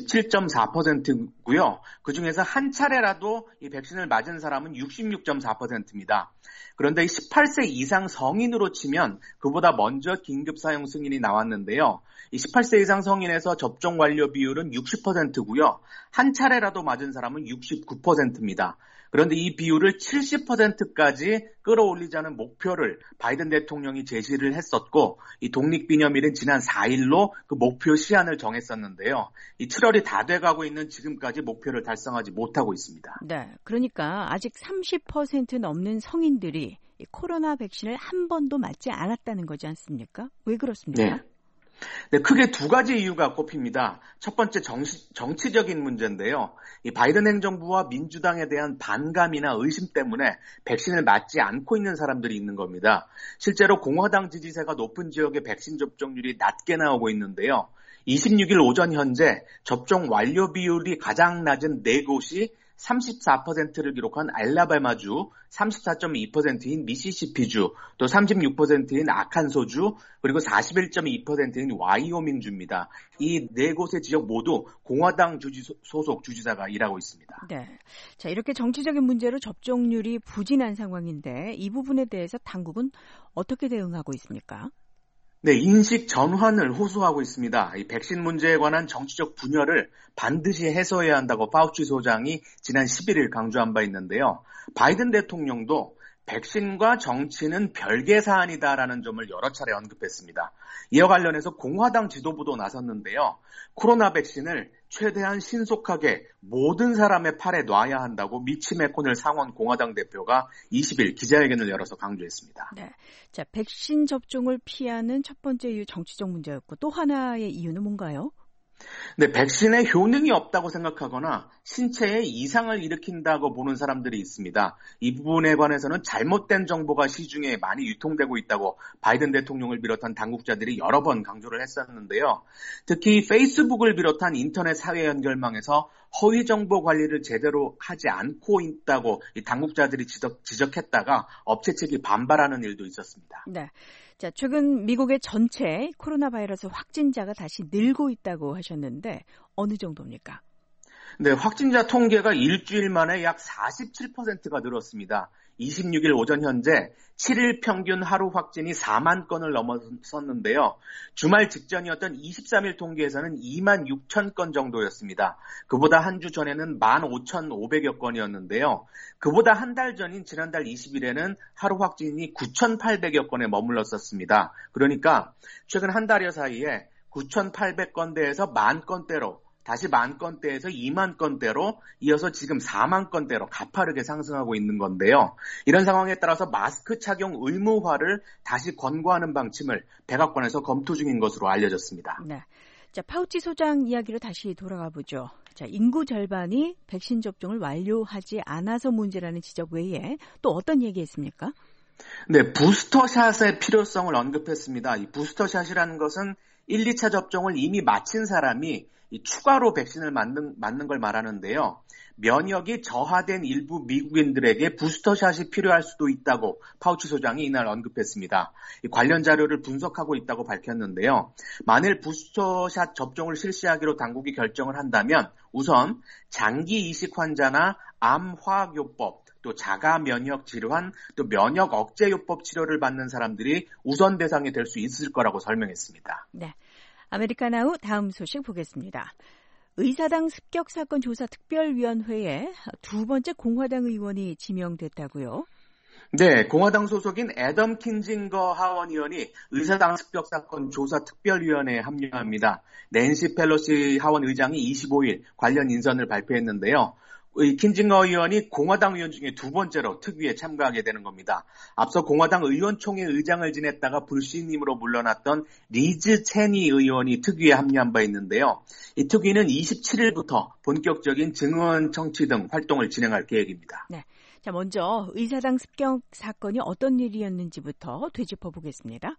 57.4%고요. 그중에서 한 차례라도 이 백신을 맞은 사람은 66.4%입니다. 그런데 18세 이상 성인으로 치면 그보다 먼저 긴급 사용 승인이 나왔는데요. 이 18세 이상 성인에서 접종 완료 비율은 60%고요. 한 차례라도 맞은 사람은 69%입니다. 그런데 이 비율을 70%까지 끌어올리자는 목표를 바이든 대통령이 제시를 했었고 이 독립기념일은 지난 4일로 그 목표 시한을 정했었는데요. 이 7월이 다 돼가고 있는 지금까지 목표를 달성하지 못하고 있습니다.
네, 그러니까 아직 30% 넘는 성인들이 이 코로나 백신을 한 번도 맞지 않았다는 거지 않습니까? 왜 그렇습니까?
네, 크게 두 가지 이유가 꼽힙니다. 첫 번째 정치적인 문제인데요. 이 바이든 행정부와 민주당에 대한 반감이나 의심 때문에 백신을 맞지 않고 있는 사람들이 있는 겁니다. 실제로 공화당 지지세가 높은 지역의 백신 접종률이 낮게 나오고 있는데요. 26일 오전 현재 접종 완료 비율이 가장 낮은 4곳이 34%를 기록한 알라바마주, 34.2%인 미시시피주, 또 36%인 아칸소주, 그리고 41.2%인 와이오밍주입니다. 이 4곳의 지역 모두 공화당 소속 주지사가 일하고 있습니다.
네, 자 이렇게 정치적인 문제로 접종률이 부진한 상황인데 이 부분에 대해서 당국은 어떻게 대응하고 있습니까?
네, 인식 전환을 호소하고 있습니다. 이 백신 문제에 관한 정치적 분열을 반드시 해소해야 한다고 파우치 소장이 지난 11일 강조한 바 있는데요. 바이든 대통령도 백신과 정치는 별개 사안이다라는 점을 여러 차례 언급했습니다. 이와 관련해서 공화당 지도부도 나섰는데요. 코로나 백신을 최대한 신속하게 모든 사람의 팔에 놔야 한다고 미치 매코넬 상원 공화당 대표가 20일 기자회견을 열어서 강조했습니다.
네, 자 백신 접종을 피하는 첫 번째 이유 정치적 문제였고 또 하나의 이유는 뭔가요?
네, 백신에 효능이 없다고 생각하거나 신체에 이상을 일으킨다고 보는 사람들이 있습니다. 이 부분에 관해서는 잘못된 정보가 시중에 많이 유통되고 있다고 바이든 대통령을 비롯한 당국자들이 여러 번 강조를 했었는데요. 특히 페이스북을 비롯한 인터넷 사회 연결망에서 허위 정보 관리를 제대로 하지 않고 있다고 이 당국자들이 지적했다가 업체 측이 반발하는 일도 있었습니다.
네. 자, 최근 미국의 전체 코로나 바이러스 확진자가 다시 늘고 있다고 하셨는데 어느 정도입니까?
네, 확진자 통계가 일주일 만에 약 47%가 늘었습니다. 26일 오전 현재 7일 평균 하루 확진이 4만 건을 넘어섰는데요. 주말 직전이었던 23일 통계에서는 2만 6천 건 정도였습니다. 그보다 한 주 전에는 15,500여 건이었는데요. 그보다 한 달 전인 지난달 20일에는 하루 확진이 9,800여 건에 머물렀었습니다. 그러니까 최근 한 달여 사이에 9,800건대에서 만 건대로 다시 만 건대에서 2만 건대로 이어서 지금 4만 건대로 가파르게 상승하고 있는 건데요. 이런 상황에 따라서 마스크 착용 의무화를 다시 권고하는 방침을 백악관에서 검토 중인 것으로 알려졌습니다.
네. 자, 파우치 소장 이야기로 다시 돌아가 보죠. 자, 인구 절반이 백신 접종을 완료하지 않아서 문제라는 지적 외에 또 어떤 얘기했습니까?
네, 부스터샷의 필요성을 언급했습니다. 이 부스터샷이라는 것은 1, 2차 접종을 이미 마친 사람이 추가로 백신을 맞는 걸 말하는데요. 면역이 저하된 일부 미국인들에게 부스터샷이 필요할 수도 있다고 파우치 소장이 이날 언급했습니다. 관련 자료를 분석하고 있다고 밝혔는데요. 만일 부스터샷 접종을 실시하기로 당국이 결정을 한다면 우선 장기 이식 환자나 암 화학요법, 또 자가 면역 질환, 또 면역 억제요법 치료를 받는 사람들이 우선 대상이 될 수 있을 거라고 설명했습니다.
네. 아메리카나우 다음 소식 보겠습니다. 의사당 습격 사건 조사 특별위원회에 두 번째 공화당 의원이 지명됐다고요?
네, 공화당 소속인 애덤 킨징거 하원 의원이 의사당 습격 사건 조사 특별위원회에 합류합니다. 낸시 펠로시 하원 의장이 25일 관련 인선을 발표했는데요. 킨징거 의원이 공화당 의원 중에 두 번째로 특위에 참가하게 되는 겁니다. 앞서 공화당 의원총회 의장을 지냈다가 불신임으로 물러났던 리즈 체니 의원이 특위에 합류한 바 있는데요. 이 특위는 27일부터 본격적인 증언 청취 등 활동을 진행할 계획입니다.
네, 자 먼저 의사당 습격 사건이 어떤 일이었는지부터 되짚어 보겠습니다.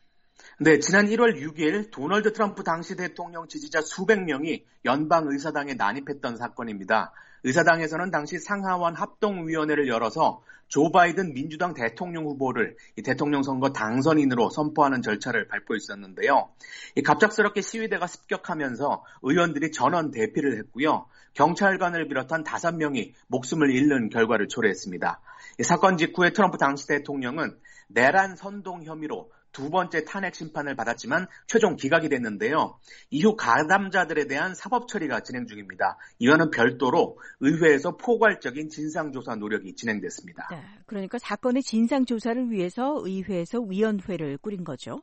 네, 지난 1월 6일 도널드 트럼프 당시 대통령 지지자 수백 명이 연방의사당에 난입했던 사건입니다. 의사당에서는 당시 상하원 합동위원회를 열어서 조 바이든 민주당 대통령 후보를 대통령 선거 당선인으로 선포하는 절차를 밟고 있었는데요. 갑작스럽게 시위대가 습격하면서 의원들이 전원 대피를 했고요. 경찰관을 비롯한 5명이 목숨을 잃는 결과를 초래했습니다. 이 사건 직후에 트럼프 당시 대통령은 내란 선동 혐의로 두 번째 탄핵 심판을 받았지만 최종 기각이 됐는데요. 이후 가담자들에 대한 사법 처리가 진행 중입니다. 이와는 별도로 의회에서 포괄적인 진상조사 노력이 진행됐습니다.
네, 그러니까 사건의 진상조사를 위해서 의회에서 위원회를 꾸린 거죠.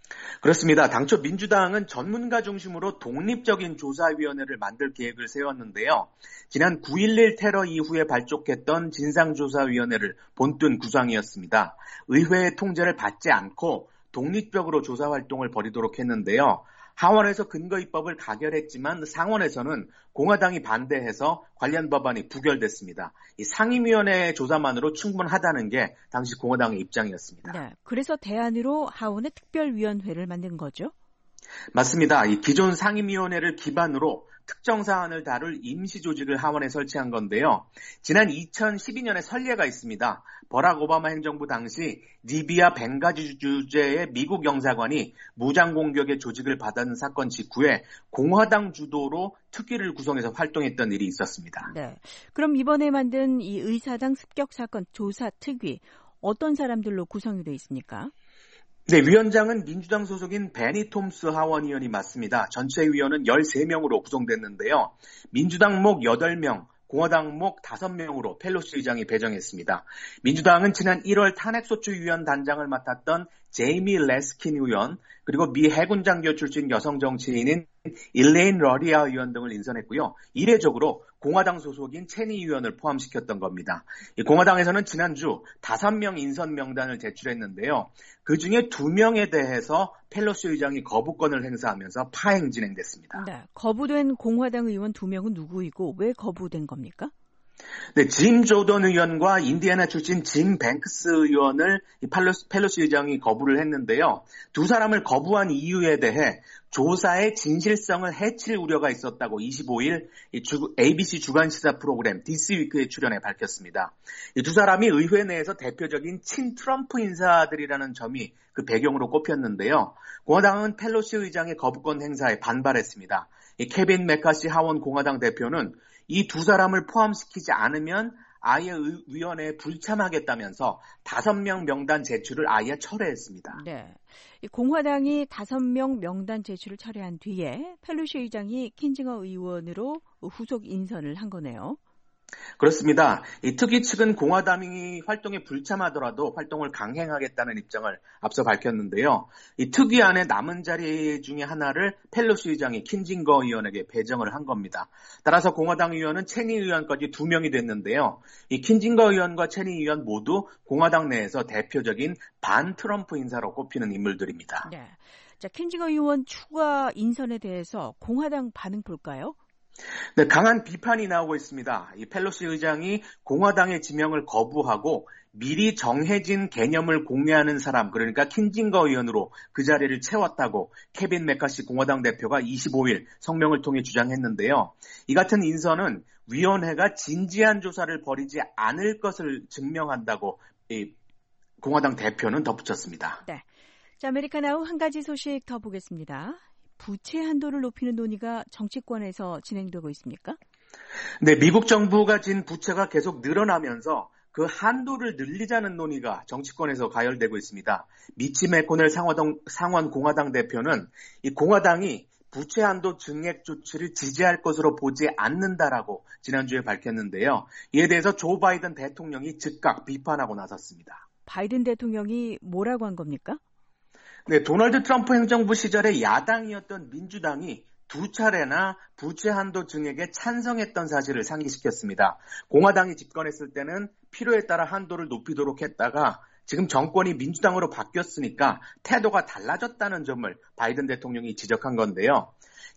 그렇습니다. 당초 민주당은 전문가 중심으로 독립적인 조사위원회를 만들 계획을 세웠는데요. 지난 9.11 테러 이후에 발족했던 진상조사위원회를 본뜬 구상이었습니다. 의회의 통제를 받지 않고 독립적으로 조사 활동을 벌이도록 했는데요. 하원에서 근거입법을 가결했지만 상원에서는 공화당이 반대해서 관련 법안이 부결됐습니다. 이 상임위원회 조사만으로 충분하다는 게 당시 공화당의 입장이었습니다.
네, 그래서 대안으로 하원의 특별위원회를 만든 거죠?
맞습니다. 이 기존 상임위원회를 기반으로 특정 사안을 다룰 임시조직을 하원에 설치한 건데요. 지난 2012년에 선례가 있습니다. 버락 오바마 행정부 당시 리비아 벵가지 주재의 미국 영사관이 무장 공격의 조직을 받은 사건 직후에 공화당 주도로 특위를 구성해서 활동했던 일이 있었습니다.
네. 그럼 이번에 만든 이 의사당 습격 사건 조사 특위 어떤 사람들로 구성이 되어 있습니까?
네, 위원장은 민주당 소속인 베니 톰스 하원 의원이 맡습니다. 전체 위원은 13명으로 구성됐는데요. 민주당 목 8명, 공화당 목 5명으로 펠로시 의장이 배정했습니다. 민주당은 지난 1월 탄핵소추위원 단장을 맡았던 제이미 레스킨 의원, 그리고 미 해군 장교 출신 여성 정치인인 일레인 러리아 의원 등을 인선했고요. 이례적으로 공화당 소속인 체니 의원을 포함시켰던 겁니다. 공화당에서는 지난주 5명 인선 명단을 제출했는데요. 그중에 2명에 대해서 펠로시 의장이 거부권을 행사하면서 파행 진행됐습니다.
네, 거부된 공화당 의원 2명은 누구이고 왜 거부된 겁니까?
네, 짐 조던 의원과 인디애나 출신 짐 뱅크스 의원을 펠로시 의장이 거부를 했는데요. 두 사람을 거부한 이유에 대해 조사의 진실성을 해칠 우려가 있었다고 25일 ABC 주간 시사 프로그램 디스위크에 출연해 밝혔습니다. 이 두 사람이 의회 내에서 대표적인 친트럼프 인사들이라는 점이 그 배경으로 꼽혔는데요. 공화당은 펠로시 의장의 거부권 행사에 반발했습니다. 케빈 메카시 하원 공화당 대표는 이 두 사람을 포함시키지 않으면 아예 위원회에 불참하겠다면서 5명 명단 제출을 아예 철회했습니다.
네. 이 공화당이 5명 명단 제출을 철회한 뒤에 펠로시 의장이 킨징어 의원으로 후속 인선을 한 거네요.
그렇습니다. 이 특위 측은 공화당이 활동에 불참하더라도 활동을 강행하겠다는 입장을 앞서 밝혔는데요. 이 특위 안에 남은 자리 중에 하나를 펠로시 의장이 킨징거 의원에게 배정을 한 겁니다. 따라서 공화당 의원은 체니 의원까지 2명이 됐는데요. 이 킨징거 의원과 체니 의원 모두 공화당 내에서 대표적인 반 트럼프 인사로 꼽히는 인물들입니다.
네. 자, 킨징거 의원 추가 인선에 대해서 공화당 반응 볼까요?
네, 강한 비판이 나오고 있습니다. 이 펠로시 의장이 공화당의 지명을 거부하고 미리 정해진 개념을 공개하는 사람, 그러니까 킨징거 의원으로 그 자리를 채웠다고 케빈 메카시 공화당 대표가 25일 성명을 통해 주장했는데요. 이 같은 인선은 위원회가 진지한 조사를 벌이지 않을 것을 증명한다고 이 공화당 대표는 덧붙였습니다.
네. 자, 아메리카나우 한 가지 소식 더 보겠습니다. 부채 한도를 높이는 논의가 정치권에서 진행되고 있습니까?
네, 미국 정부가 진 부채가 계속 늘어나면서 그 한도를 늘리자는 논의가 정치권에서 가열되고 있습니다. 미치 매코넬 상원 공화당 대표는 이 공화당이 부채 한도 증액 조치를 지지할 것으로 보지 않는다라고 지난주에 밝혔는데요. 이에 대해서 조 바이든 대통령이 즉각 비판하고 나섰습니다.
바이든 대통령이 뭐라고 한 겁니까?
네, 도널드 트럼프 행정부 시절에 야당이었던 민주당이 2차례나 부채 한도 증액에 찬성했던 사실을 상기시켰습니다. 공화당이 집권했을 때는 필요에 따라 한도를 높이도록 했다가 지금 정권이 민주당으로 바뀌었으니까 태도가 달라졌다는 점을 바이든 대통령이 지적한 건데요.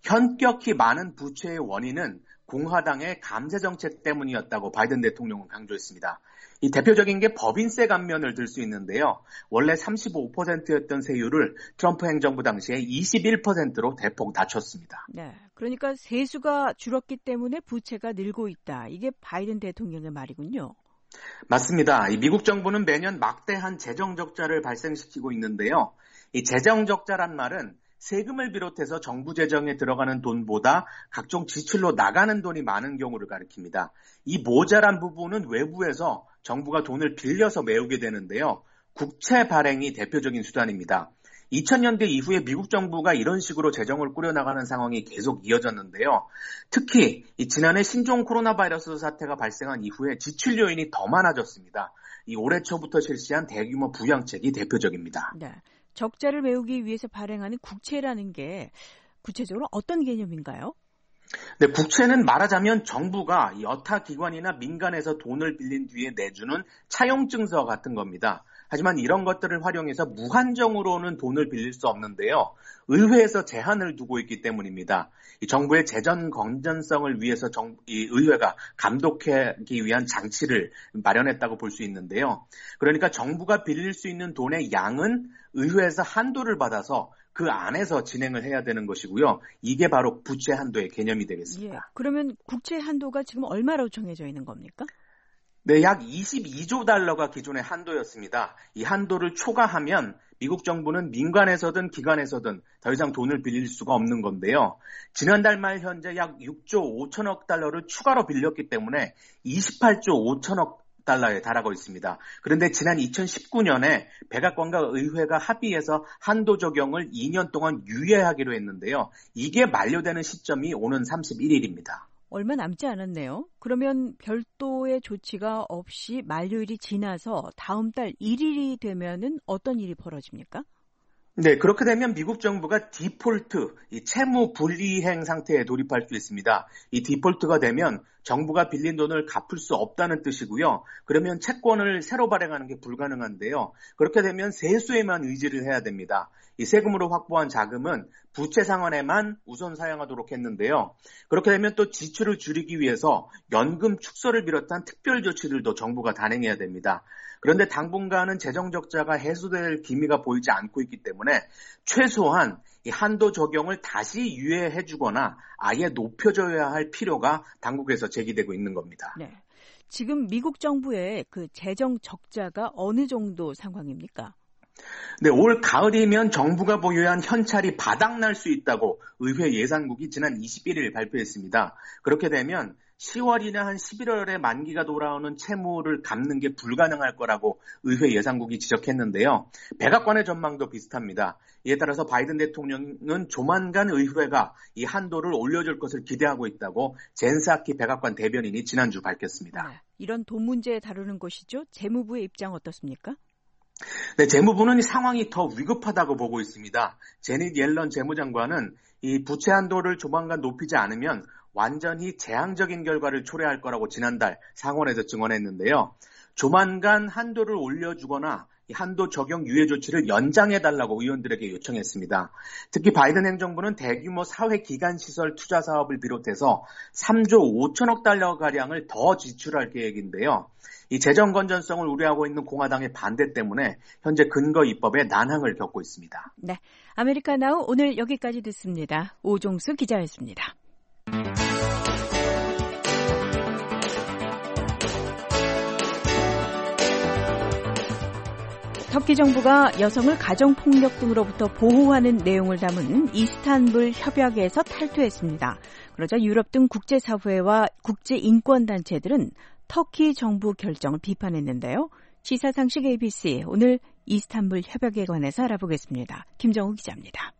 현격히 많은 부채의 원인은 공화당의 감세 정책 때문이었다고 바이든 대통령은 강조했습니다. 이 대표적인 게 법인세 감면을 들 수 있는데요. 원래 35%였던 세율을 트럼프 행정부 당시에 21%로 대폭 낮췄습니다.
네, 그러니까 세수가 줄었기 때문에 부채가 늘고 있다. 이게 바이든 대통령의 말이군요.
맞습니다. 이 미국 정부는 매년 막대한 재정 적자를 발생시키고 있는데요. 이 재정 적자란 말은 세금을 비롯해서 정부 재정에 들어가는 돈보다 각종 지출로 나가는 돈이 많은 경우를 가리킵니다. 이 모자란 부분은 외부에서 정부가 돈을 빌려서 메우게 되는데요. 국채 발행이 대표적인 수단입니다. 2000년대 이후에 미국 정부가 이런 식으로 재정을 꾸려나가는 상황이 계속 이어졌는데요. 특히 지난해 신종 코로나 바이러스 사태가 발생한 이후에 지출 요인이 더 많아졌습니다. 이 올해 초부터 실시한 대규모 부양책이 대표적입니다.
네. 적자를 메우기 위해서 발행하는 국채라는 게 구체적으로 어떤 개념인가요?
네, 국채는 말하자면 정부가 여타 기관이나 민간에서 돈을 빌린 뒤에 내주는 차용증서 같은 겁니다. 하지만 이런 것들을 활용해서 무한정으로는 돈을 빌릴 수 없는데요. 의회에서 제한을 두고 있기 때문입니다. 이 정부의 재정 건전성을 위해서 이 의회가 감독하기 위한 장치를 마련했다고 볼 수 있는데요. 그러니까 정부가 빌릴 수 있는 돈의 양은 의회에서 한도를 받아서 그 안에서 진행을 해야 되는 것이고요. 이게 바로 부채 한도의 개념이 되겠습니다.
예, 그러면 국채 한도가 지금 얼마로 정해져 있는 겁니까?
네, 약 22조 달러가 기존의 한도였습니다. 이 한도를 초과하면 미국 정부는 민간에서든 기관에서든 더 이상 돈을 빌릴 수가 없는 건데요. 지난달 말 현재 약 6조 5천억 달러를 추가로 빌렸기 때문에 28조 5천억 달러에 달하고 있습니다. 그런데 지난 2019년에 백악관과 의회가 합의해서 한도 적용을 2년 동안 유예하기로 했는데요. 이게 만료되는 시점이 오는 31일입니다.
얼마 남지 않았네요. 그러면 별도의 조치가 없이 만료일이 지나서 다음 달 1일이 되면은 어떤 일이 벌어집니까?
네, 그렇게 되면 미국 정부가 디폴트, 이 채무 불이행 상태에 돌입할 수 있습니다. 이 디폴트가 되면 정부가 빌린 돈을 갚을 수 없다는 뜻이고요. 그러면 채권을 새로 발행하는 게 불가능한데요. 그렇게 되면 세수에만 의지를 해야 됩니다. 이 세금으로 확보한 자금은 부채 상환에만 우선 사용하도록 했는데요. 그렇게 되면 또 지출을 줄이기 위해서 연금 축소를 비롯한 특별 조치들도 정부가 단행해야 됩니다. 그런데 당분간은 재정 적자가 해소될 기미가 보이지 않고 있기 때문에 최소한 이 한도 적용을 다시 유예해주거나 아예 높여줘야 할 필요가 당국에서 제기되고 있는 겁니다.
네, 지금 미국 정부의 그 재정 적자가 어느 정도 상황입니까?
네, 올 가을이면 정부가 보유한 현찰이 바닥날 수 있다고 의회 예산국이 지난 21일 발표했습니다. 그렇게 되면 10월이나 한 11월에 만기가 돌아오는 채무를 갚는 게 불가능할 거라고 의회 예산국이 지적했는데요. 백악관의 전망도 비슷합니다. 이에 따라서 바이든 대통령은 조만간 의회가 이 한도를 올려줄 것을 기대하고 있다고 젠 사키 백악관 대변인이 지난주 밝혔습니다.
네, 이런 돈 문제 다루는 곳이죠. 재무부의 입장 어떻습니까?
네, 재무부는 이 상황이 더 위급하다고 보고 있습니다. 제닛 옐런 재무장관은 이 부채 한도를 조만간 높이지 않으면 완전히 재앙적인 결과를 초래할 거라고 지난달 상원에서 증언했는데요. 조만간 한도를 올려주거나 이 한도 적용 유예 조치를 연장해달라고 의원들에게 요청했습니다. 특히 바이든 행정부는 대규모 사회기관시설 투자 사업을 비롯해서 3조 5천억 달러가량을 더 지출할 계획인데요. 이 재정 건전성을 우려하고 있는 공화당의 반대 때문에 현재 근거 입법에 난항을 겪고 있습니다.
네, 아메리카나우 오늘 여기까지 듣습니다. 오종수 기자였습니다. 터키 정부가 여성을 가정폭력 등으로부터 보호하는 내용을 담은 이스탄불 협약에서 탈퇴했습니다. 그러자 유럽 등 국제사회와 국제인권단체들은 터키 정부 결정을 비판했는데요. 시사상식 ABC, 오늘 이스탄불 협약에 관해서 알아보겠습니다. 김정우 기자입니다.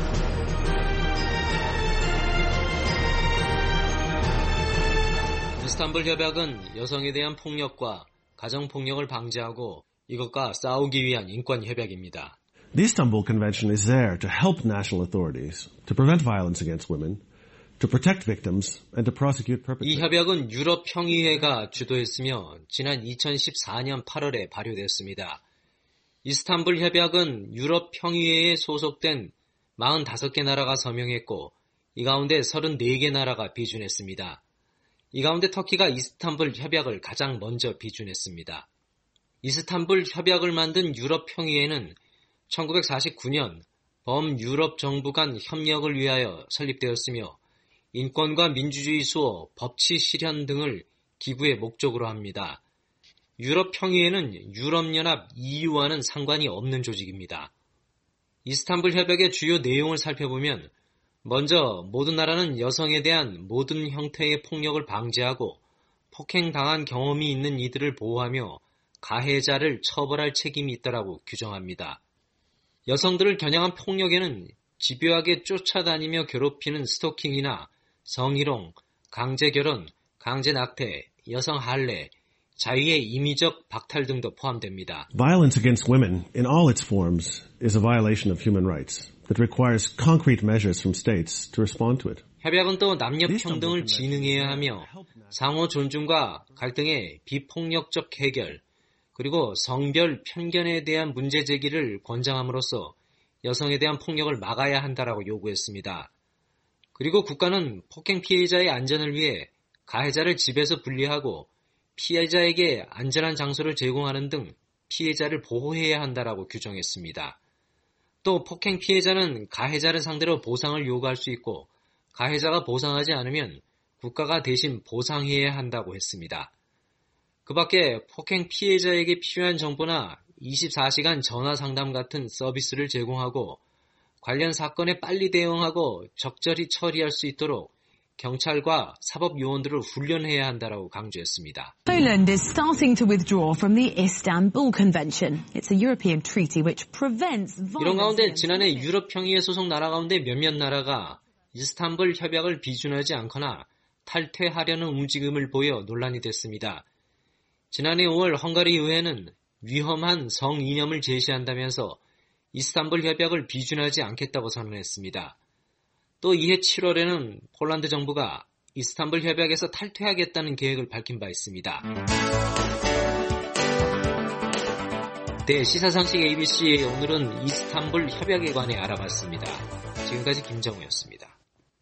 이스탄불 협약은 여성에 대한 폭력과 가정폭력을 방지하고 이것과 싸우기 위한 인권 협약입니다.
The Istanbul Convention is there to help national authorities to prevent violence against women, to protect victims, and to prosecute perpetrators.
이 협약은 유럽 평의회가 주도했으며 지난 2014년 8월에 발효됐습니다. 이스탄불 협약은 유럽 평의회에 소속된 45개 나라가 서명했고 이 가운데 34개 나라가 비준했습니다. 이 가운데 터키가 이스탄불 협약을 가장 먼저 비준했습니다. 이스탄불 협약을 만든 유럽 평의회는 1949년 범유럽 정부 간 협력을 위하여 설립되었으며 인권과 민주주의 수호, 법치 실현 등을 기부의 목적으로 합니다. 유럽 평의회는 유럽연합 EU와는 상관이 없는 조직입니다. 이스탄불 협약의 주요 내용을 살펴보면 먼저 모든 나라는 여성에 대한 모든 형태의 폭력을 방지하고 폭행당한 경험이 있는 이들을 보호하며 가해자를 처벌할 책임이 있다라고 규정합니다. 여성들을 겨냥한 폭력에는 집요하게 쫓아다니며 괴롭히는 스토킹이나 성희롱, 강제결혼, 강제낙태, 여성 할례, 자유의 임의적 박탈 등도 포함됩니다.
Violence against women in all its forms is a violation of human rights that requires concrete measures from states to respond to it.
협약은 또 남녀 평등을 지능해야 하며 상호 존중과 갈등의 비폭력적 해결, 그리고 성별 편견에 대한 문제 제기를 권장함으로써 여성에 대한 폭력을 막아야 한다라고 요구했습니다. 그리고 국가는 폭행 피해자의 안전을 위해 가해자를 집에서 분리하고 피해자에게 안전한 장소를 제공하는 등 피해자를 보호해야 한다라고 규정했습니다. 또 폭행 피해자는 가해자를 상대로 보상을 요구할 수 있고 가해자가 보상하지 않으면 국가가 대신 보상해야 한다고 했습니다. 그 밖에 폭행 피해자에게 필요한 정보나 24시간 전화 상담 같은 서비스를 제공하고 관련 사건에 빨리 대응하고 적절히 처리할 수 있도록 경찰과 사법요원들을 훈련해야 한다고 강조했습니다.
Poland is starting to withdraw from the Istanbul Convention. It's a European treaty which prevents violence.
이런 가운데 지난해 유럽 평의회 소속 나라 가운데 몇몇 나라가 이스탄불 협약을 비준하지 않거나 탈퇴하려는 움직임을 보여 논란이 됐습니다. 지난해 5월 헝가리 의회는 위험한 성 이념을 제시한다면서 이스탄불 협약을 비준하지 않겠다고 선언했습니다. 또 이해 7월에는 폴란드 정부가 이스탄불 협약에서 탈퇴하겠다는 계획을 밝힌 바 있습니다. 네, 시사상식 ABC 오늘은 이스탄불 협약에 관해 알아봤습니다. 지금까지 김정우였습니다.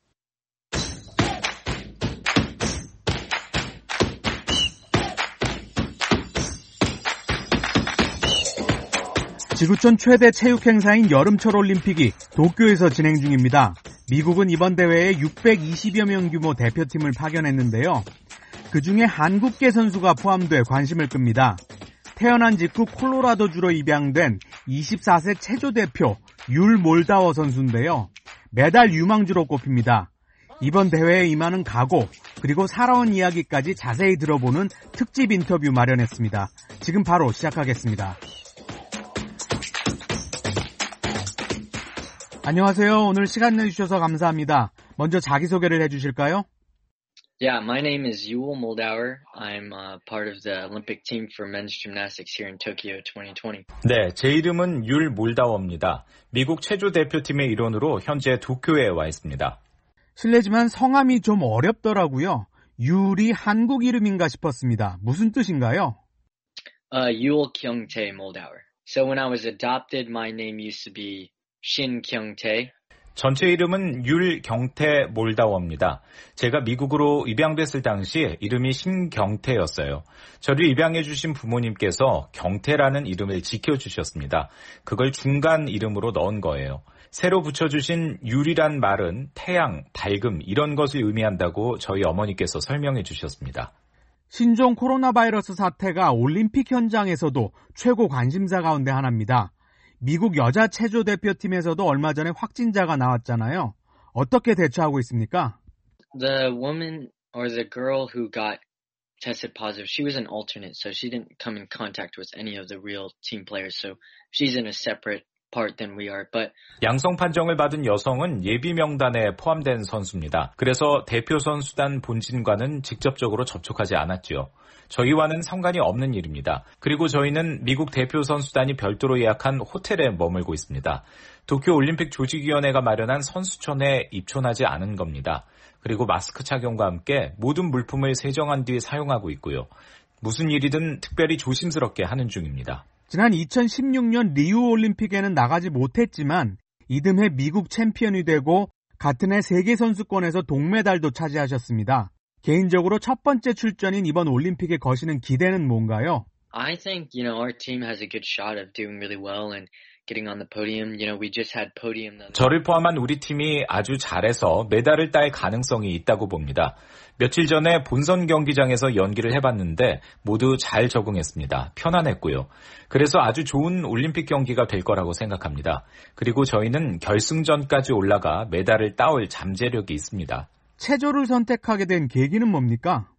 지구촌 최대 체육 행사인 여름철 올림픽이 도쿄에서 진행 중입니다. 미국은 이번 대회에 620여 명 규모 대표팀을 파견했는데요. 그중에 한국계 선수가 포함돼 관심을 끕니다. 태어난 직후 콜로라도주로 입양된 24세 체조 대표 율 몰다워 선수인데요. 메달 유망주로 꼽힙니다. 이번 대회에 임하는 각오, 그리고 살아온 이야기까지 자세히 들어보는 특집 인터뷰 마련했습니다. 지금 바로 시작하겠습니다. 안녕하세요. 오늘 시간 내주셔서 감사합니다. 먼저 자기소개를 해주실까요?
Yeah, my name is Yul Moldauer. I'm part of the Olympic team for men's gymnastics here in Tokyo 2020.
네, 제 이름은 율 몰다워입니다. 미국 체조 대표팀의 일원으로 현재 도쿄에 와 있습니다.
실례지만 성함이 좀 어렵더라고요. 율이 한국 이름인가 싶었습니다. 무슨 뜻인가요?
Yul Kyung-tae Moldauer. So when I was adopted, my name used to be Shin Kyung-tae.
전체 이름은 율경태 몰다워입니다. 제가 미국으로 입양됐을 당시 이름이 신경태였어요. 저를 입양해 주신 부모님께서 경태라는 이름을 지켜주셨습니다. 그걸 중간 이름으로 넣은 거예요. 새로 붙여주신 율이란 말은 태양, 밝음 이런 것을 의미한다고 저희 어머니께서 설명해 주셨습니다.
신종 코로나 바이러스 사태가 올림픽 현장에서도 최고 관심사 가운데 하나입니다. 미국 여자 체조 대표팀에서도 얼마 전에 확진자가 나왔잖아요. 어떻게 대처하고 있습니까?
The woman or the girl who got tested positive, she was an alternate, so she didn't come in contact with any of the real team players, so she's in a separate part than we are. But
양성 판정을 받은 여성은 예비 명단에 포함된 선수입니다. 그래서 대표 선수단 본진과는 직접적으로 접촉하지 않았죠. 저희와는 상관이 없는 일입니다. 그리고 저희는 미국 대표 선수단이 별도로 예약한 호텔에 머물고 있습니다. 도쿄 올림픽 조직위원회가 마련한 선수촌에 입촌하지 않은 겁니다. 그리고 마스크 착용과 함께 모든 물품을 세정한 뒤에 사용하고 있고요. 무슨 일이든 특별히 조심스럽게 하는 중입니다.
지난 2016년 리우 올림픽에는 나가지 못했지만 이듬해 미국 챔피언이 되고 같은 해 세계선수권에서 동메달도 차지하셨습니다. 개인적으로 첫 번째 출전인 이번 올림픽에 거시는 기대는 뭔가요?
I think, our team has a good shot of doing really well and getting on the podium. We just had podium.
저를 포함한 우리 팀이 아주 잘해서 메달을 딸 가능성이 있다고 봅니다. 며칠 전에 본선 경기장에서 연기를 해봤는데 모두 잘 적응했습니다. 편안했고요. 그래서 아주 좋은 올림픽 경기가 될 거라고 생각합니다. 그리고 저희는 결승전까지 올라가 메달을 따올 잠재력이 있습니다.
체조를 선택하게 된 계기는 뭡니까?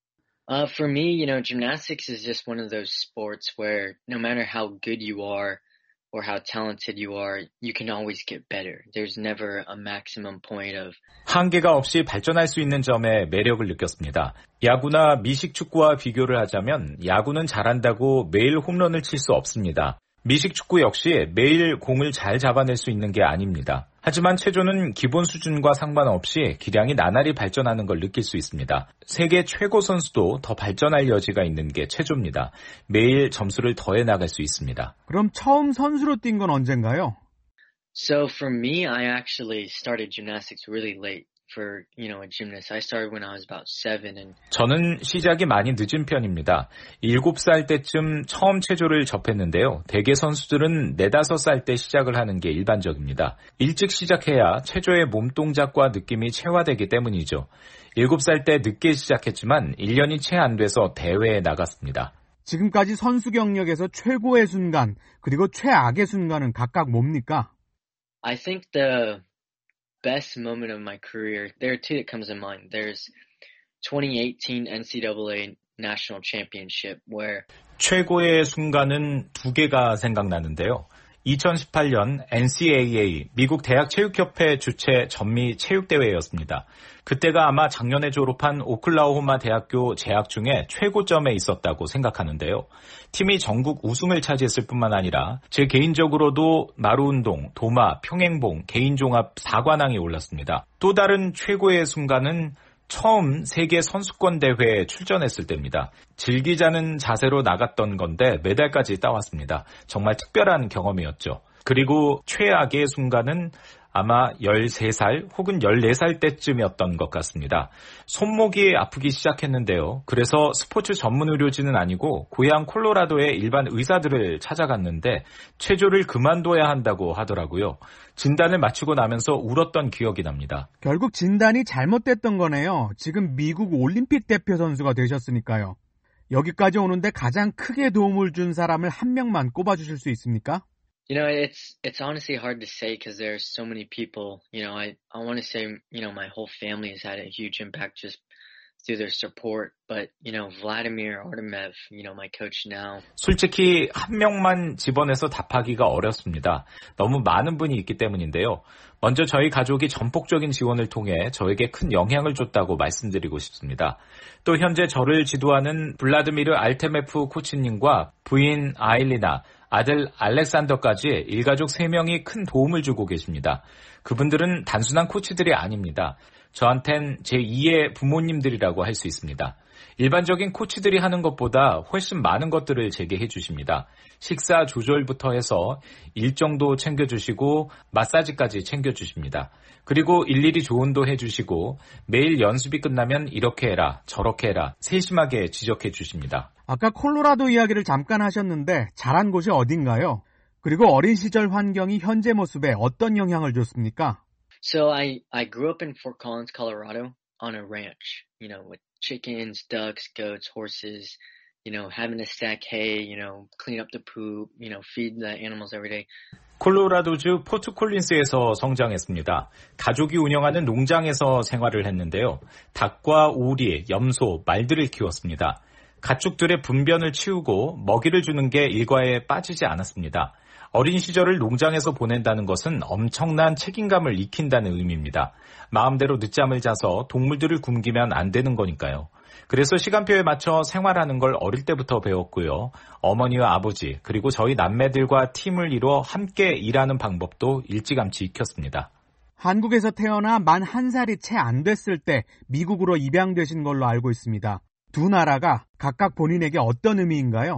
For me, gymnastics is just one of those sports where no matter how good you are or how talented you are, you can always get better. There's never a maximum point of
한계가 없이 발전할 수 있는 점에 매력을 느꼈습니다. 야구나 미식 축구와 비교를 하자면 야구는 잘한다고 매일 홈런을 칠 수 없습니다. 미식 축구 역시 매일 공을 잘 잡아낼 수 있는 게 아닙니다. 하지만 체조는 기본 수준과 상관없이 기량이 나날이 발전하는 걸 느낄 수 있습니다. 세계 최고 선수도 더 발전할 여지가 있는 게 체조입니다. 매일 점수를 더해 나갈 수 있습니다.
그럼 처음 선수로 뛴 건 언젠가요?
So for me, I actually started gymnastics really late. For, a gymnast. I started when I was about 7 and
저는 시작이 많이 늦은 편입니다. 7살 때쯤 처음 체조를 접했는데요. 대개 선수들은 4, 5살 때 시작을 하는 게 일반적입니다. 일찍 시작해야 체조의 몸동작과 느낌이 체화되기 때문이죠. 7살 때 늦게 시작했지만 1년이 채 안 돼서 대회에 나갔습니다.
지금까지 선수 경력에서 최고의 순간, 그리고 최악의 순간은 각각 뭡니까?
I think the best moment of my career, there are two that comes to mind. There's 2018 NCAA National Championship where
최고의 순간은 2개가 생각나는데요. 2018년 NCAA 미국 대학체육협회 주최 전미 체육대회였습니다. 그때가 아마 작년에 졸업한 오클라호마 대학교 재학 중에 최고점에 있었다고 생각하는데요. 팀이 전국 우승을 차지했을 뿐만 아니라 제 개인적으로도 마루운동, 도마, 평행봉, 개인종합 4관왕에 올랐습니다. 또 다른 최고의 순간은 처음 세계 선수권 대회에 출전했을 때입니다. 즐기자는 자세로 나갔던 건데 메달까지 따왔습니다. 정말 특별한 경험이었죠. 그리고 최악의 순간은 아마 13살 혹은 14살 때쯤이었던 것 같습니다. 손목이 아프기 시작했는데요. 그래서 스포츠 전문 의료진은 아니고 고향 콜로라도의 일반 의사들을 찾아갔는데 체조를 그만둬야 한다고 하더라고요. 진단을 마치고 나면서 울었던 기억이 납니다.
결국 진단이 잘못됐던 거네요. 지금 미국 올림픽 대표 선수가 되셨으니까요. 여기까지 오는데 가장 크게 도움을 준 사람을 한 명만 꼽아주실 수 있습니까?
You know, it's honestly hard to say because there are so many people. You know, I want to say, you know, my whole family has had a huge impact just through their support. But, you know, Vladimir Artemev, you know, my coach now.
솔직히 한 명만 집어내서 답하기가 어렵습니다. 너무 많은 분이 있기 때문인데요. 먼저 저희 가족이 전폭적인 지원을 통해 저에게 큰 영향을 줬다고 말씀드리고 싶습니다. 또 현재 저를 지도하는 블라드미르 알테메프 코치님과 부인 아일리나, 아들 알렉산더까지 일가족 3명이 큰 도움을 주고 계십니다. 그분들은 단순한 코치들이 아닙니다. 저한텐 제2의 부모님들이라고 할 수 있습니다. 일반적인 코치들이 하는 것보다 훨씬 많은 것들을 제게 해주십니다. 식사 조절부터 해서 일정도 챙겨주시고 마사지까지 챙겨주십니다. 그리고 일일이 조언도 해주시고 매일 연습이 끝나면 이렇게 해라 저렇게 해라 세심하게 지적해 주십니다.
아까 콜로라도 이야기를 잠깐 하셨는데 자란 곳이 어딘가요? 그리고 어린 시절 환경이 현재 모습에 어떤 영향을 줬습니까?
So I grew up in Fort Collins, Colorado on a ranch, you know, with chickens, ducks, goats, horses, you know, having to stack hay, you know, clean up the poop, you know, feed the animals every day.
콜로라도주 포트 콜린스에서 성장했습니다. 가족이 운영하는 농장에서 생활을 했는데요. 닭과 오리, 염소, 말들을 키웠습니다. 가축들의 분변을 치우고 먹이를 주는 게 일과에 빠지지 않았습니다. 어린 시절을 농장에서 보낸다는 것은 엄청난 책임감을 익힌다는 의미입니다. 마음대로 늦잠을 자서 동물들을 굶기면 안 되는 거니까요. 그래서 시간표에 맞춰 생활하는 걸 어릴 때부터 배웠고요. 어머니와 아버지 그리고 저희 남매들과 팀을 이루어 함께 일하는 방법도 일찌감치 익혔습니다.
한국에서 태어나 만 1살이 채 안 됐을 때 미국으로 입양되신 걸로 알고 있습니다. 두 나라가 각각 본인에게 어떤 의미인가요?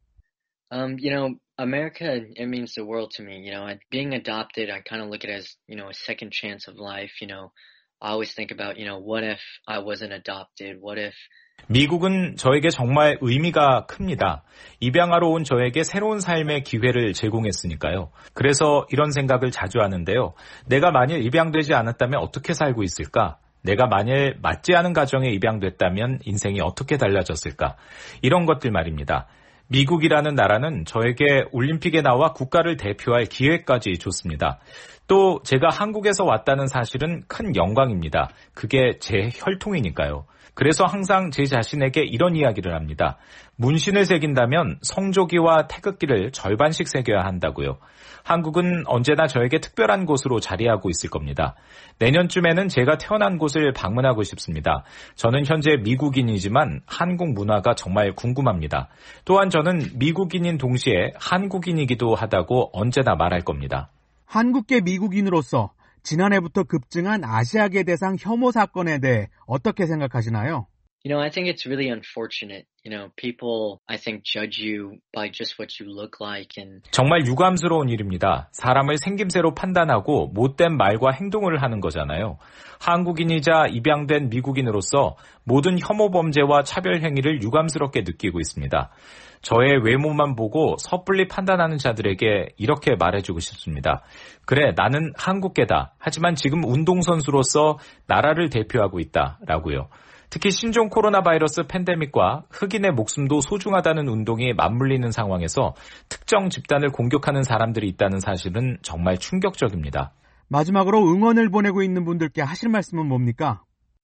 You know, America, it means the world to me. You know, being adopted, I kind of look at it as, you know, a second chance of life. You know, I always think about, you know, what if I wasn't adopted? What if...
미국은 저에게 정말 의미가 큽니다. 입양하러 온 저에게 새로운 삶의 기회를 제공했으니까요. 그래서 이런 생각을 자주 하는데요. 내가 만일 입양되지 않았다면 어떻게 살고 있을까? 내가 만일 맞지 않은 가정에 입양됐다면 인생이 어떻게 달라졌을까? 이런 것들 말입니다. 미국이라는 나라는 저에게 올림픽에 나와 국가를 대표할 기회까지 줬습니다. 또 제가 한국에서 왔다는 사실은 큰 영광입니다. 그게 제 혈통이니까요. 그래서 항상 제 자신에게 이런 이야기를 합니다. 문신을 새긴다면 성조기와 태극기를 절반씩 새겨야 한다고요. 한국은 언제나 저에게 특별한 곳으로 자리하고 있을 겁니다. 내년쯤에는 제가 태어난 곳을 방문하고 싶습니다. 저는 현재 미국인이지만 한국 문화가 정말 궁금합니다. 또한 저는 미국인인 동시에 한국인이기도 하다고 언제나 말할 겁니다.
한국계 미국인으로서 지난해부터 급증한 아시아계 대상 혐오 사건에 대해 어떻게 생각하시나요?
You know, I think it's really unfortunate. You know, people, I think, judge you by just what you look like and...
정말 유감스러운 일입니다. 사람을 생김새로 판단하고 못된 말과 행동을 하는 거잖아요. 한국인이자 입양된 미국인으로서 모든 혐오 범죄와 차별 행위를 유감스럽게 느끼고 있습니다. 저의 외모만 보고 섣불리 판단하는 자들에게 이렇게 말해주고 싶습니다. 그래, 나는 한국계다. 하지만 지금 운동선수로서 나라를 대표하고 있다. 라고요. 특히 신종 코로나 바이러스 팬데믹과 흑인의 목숨도 소중하다는 운동이 맞물리는 상황에서 특정 집단을 공격하는 사람들이 있다는 사실은 정말 충격적입니다.
마지막으로 응원을 보내고 있는 분들께 하실 말씀은 뭡니까?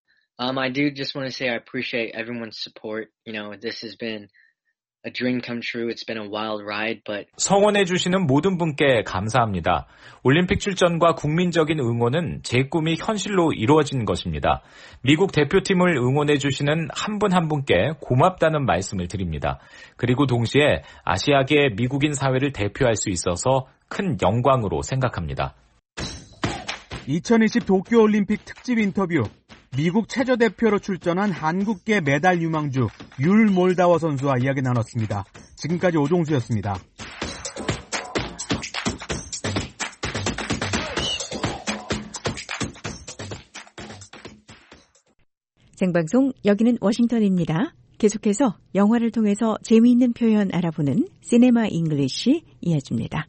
I do just want to say I appreciate everyone's support. You know, this has been a dream come true. It's been a wild ride, but
성원해 주시는 모든 분께 감사합니다. 올림픽 출전과 국민적인 응원은 제 꿈이 현실로 이루어진 것입니다. 미국 대표팀을 응원해 주시는 한 분 한 분께 고맙다는 말씀을 드립니다. 그리고 동시에 아시아계 미국인 사회를 대표할 수 있어서 큰 영광으로 생각합니다.
2020 도쿄올림픽 특집 인터뷰. 미국 체조 대표로 출전한 한국계 메달 유망주 율 몰다워 선수와 이야기 나눴습니다. 지금까지 오종수였습니다.
생방송 여기는 워싱턴입니다. 계속해서 영화를 통해서 재미있는 표현 알아보는 시네마 잉글리시 이어집니다.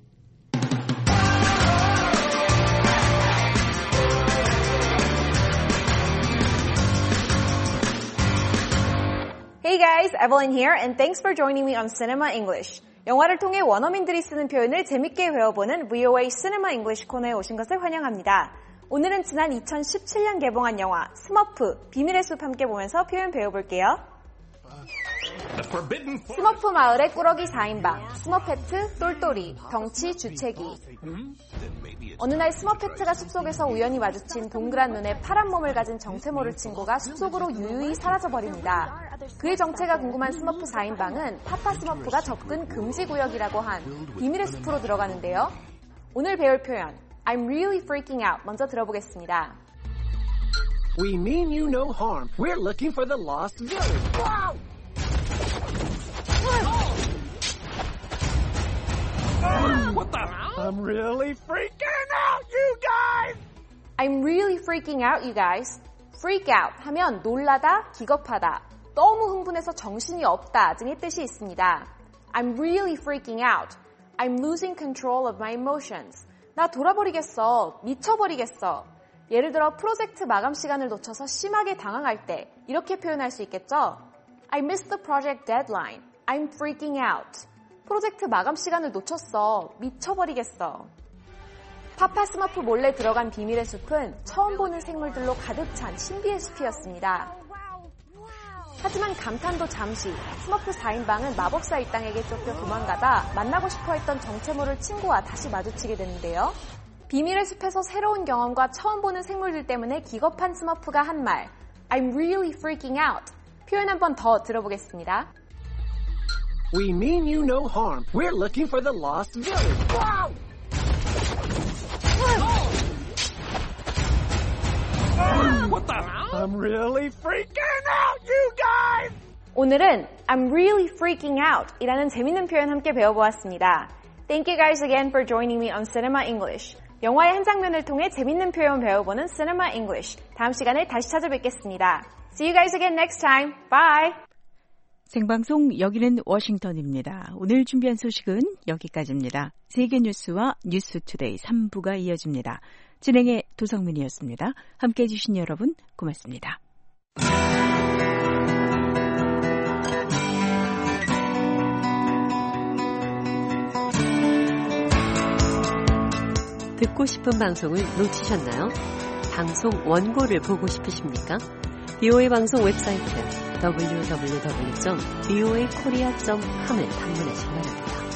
Hey guys, Evelyn here, and thanks for joining me on Cinema English. 영화를 통해 원어민들이 쓰는 표현을 재밌게 배워보는 VOA Cinema English 코너에 오신 것을 환영합니다. 오늘은 지난 2017년 개봉한 영화 스머프, 비밀의 숲 함께 보면서 표현 배워볼게요. 스머프 마을의 꾸러기 4인방, 스머페트, 똘똘이, 덩치, 주체기. 어느 날 스머페트가 숲속에서 우연히 마주친 동그란 눈에 파란 몸을 가진 정체 모를 친구가 숲속으로 유유히 사라져버립니다. 그의 정체가 궁금한 스머프 4인방은 파파 스머프가 접근 금지 구역이라고 한 비밀의 숲으로 들어가는데요. 오늘 배울 표현 I'm really freaking out 먼저 들어보겠습니다.
We mean you no harm. We're looking for the lost village. Wow! What the? I'm really freaking out, you guys!
I'm really freaking out, you guys. freak out 하면 놀라다, 기겁하다, 너무 흥분해서 정신이 없다 등의 뜻이 있습니다. I'm really freaking out. I'm losing control of my emotions. 나 돌아버리겠어, 미쳐버리겠어. 예를 들어 프로젝트 마감 시간을 놓쳐서 심하게 당황할 때 이렇게 표현할 수 있겠죠? I missed the project deadline. I'm freaking out. 프로젝트 마감 시간을 놓쳤어. 미쳐버리겠어. 파파 스머프 몰래 들어간 비밀의 숲은 처음 보는 생물들로 가득 찬 신비의 숲이었습니다. 하지만 감탄도 잠시, 스머프 4인방은 마법사 일당에게 쫓겨 도망가다 만나고 싶어 했던 정체 모를 친구와 다시 마주치게 되는데요. 비밀의 숲에서 새로운 경험과 처음 보는 생물들 때문에 기겁한 스머프가 한 말, I'm really freaking out. 표현 한 번 더 들어보겠습니다.
We mean you no harm. We're looking for the lost village. Wow! What the? I'm really freaking out, you guys!
오늘은 I'm really freaking out 이라는 재밌는 표현 함께 배워보았습니다. Thank you guys again for joining me on Cinema English. 영화의 한 장면을 통해 재밌는 표현 배워보는 Cinema English. 다음 시간에 다시 찾아뵙겠습니다. See you guys again next time. Bye!
생방송 여기는 워싱턴입니다. 오늘 준비한 소식은 여기까지입니다. 세계 뉴스와 뉴스투데이 3부가 이어집니다. 진행의 도성민이었습니다. 함께해 주신 여러분 고맙습니다.
듣고 싶은 방송을 놓치셨나요? 방송 원고를 보고 싶으십니까? VOA 방송 웹사이트 www.voakorea.com을 방문하시기 바랍니다.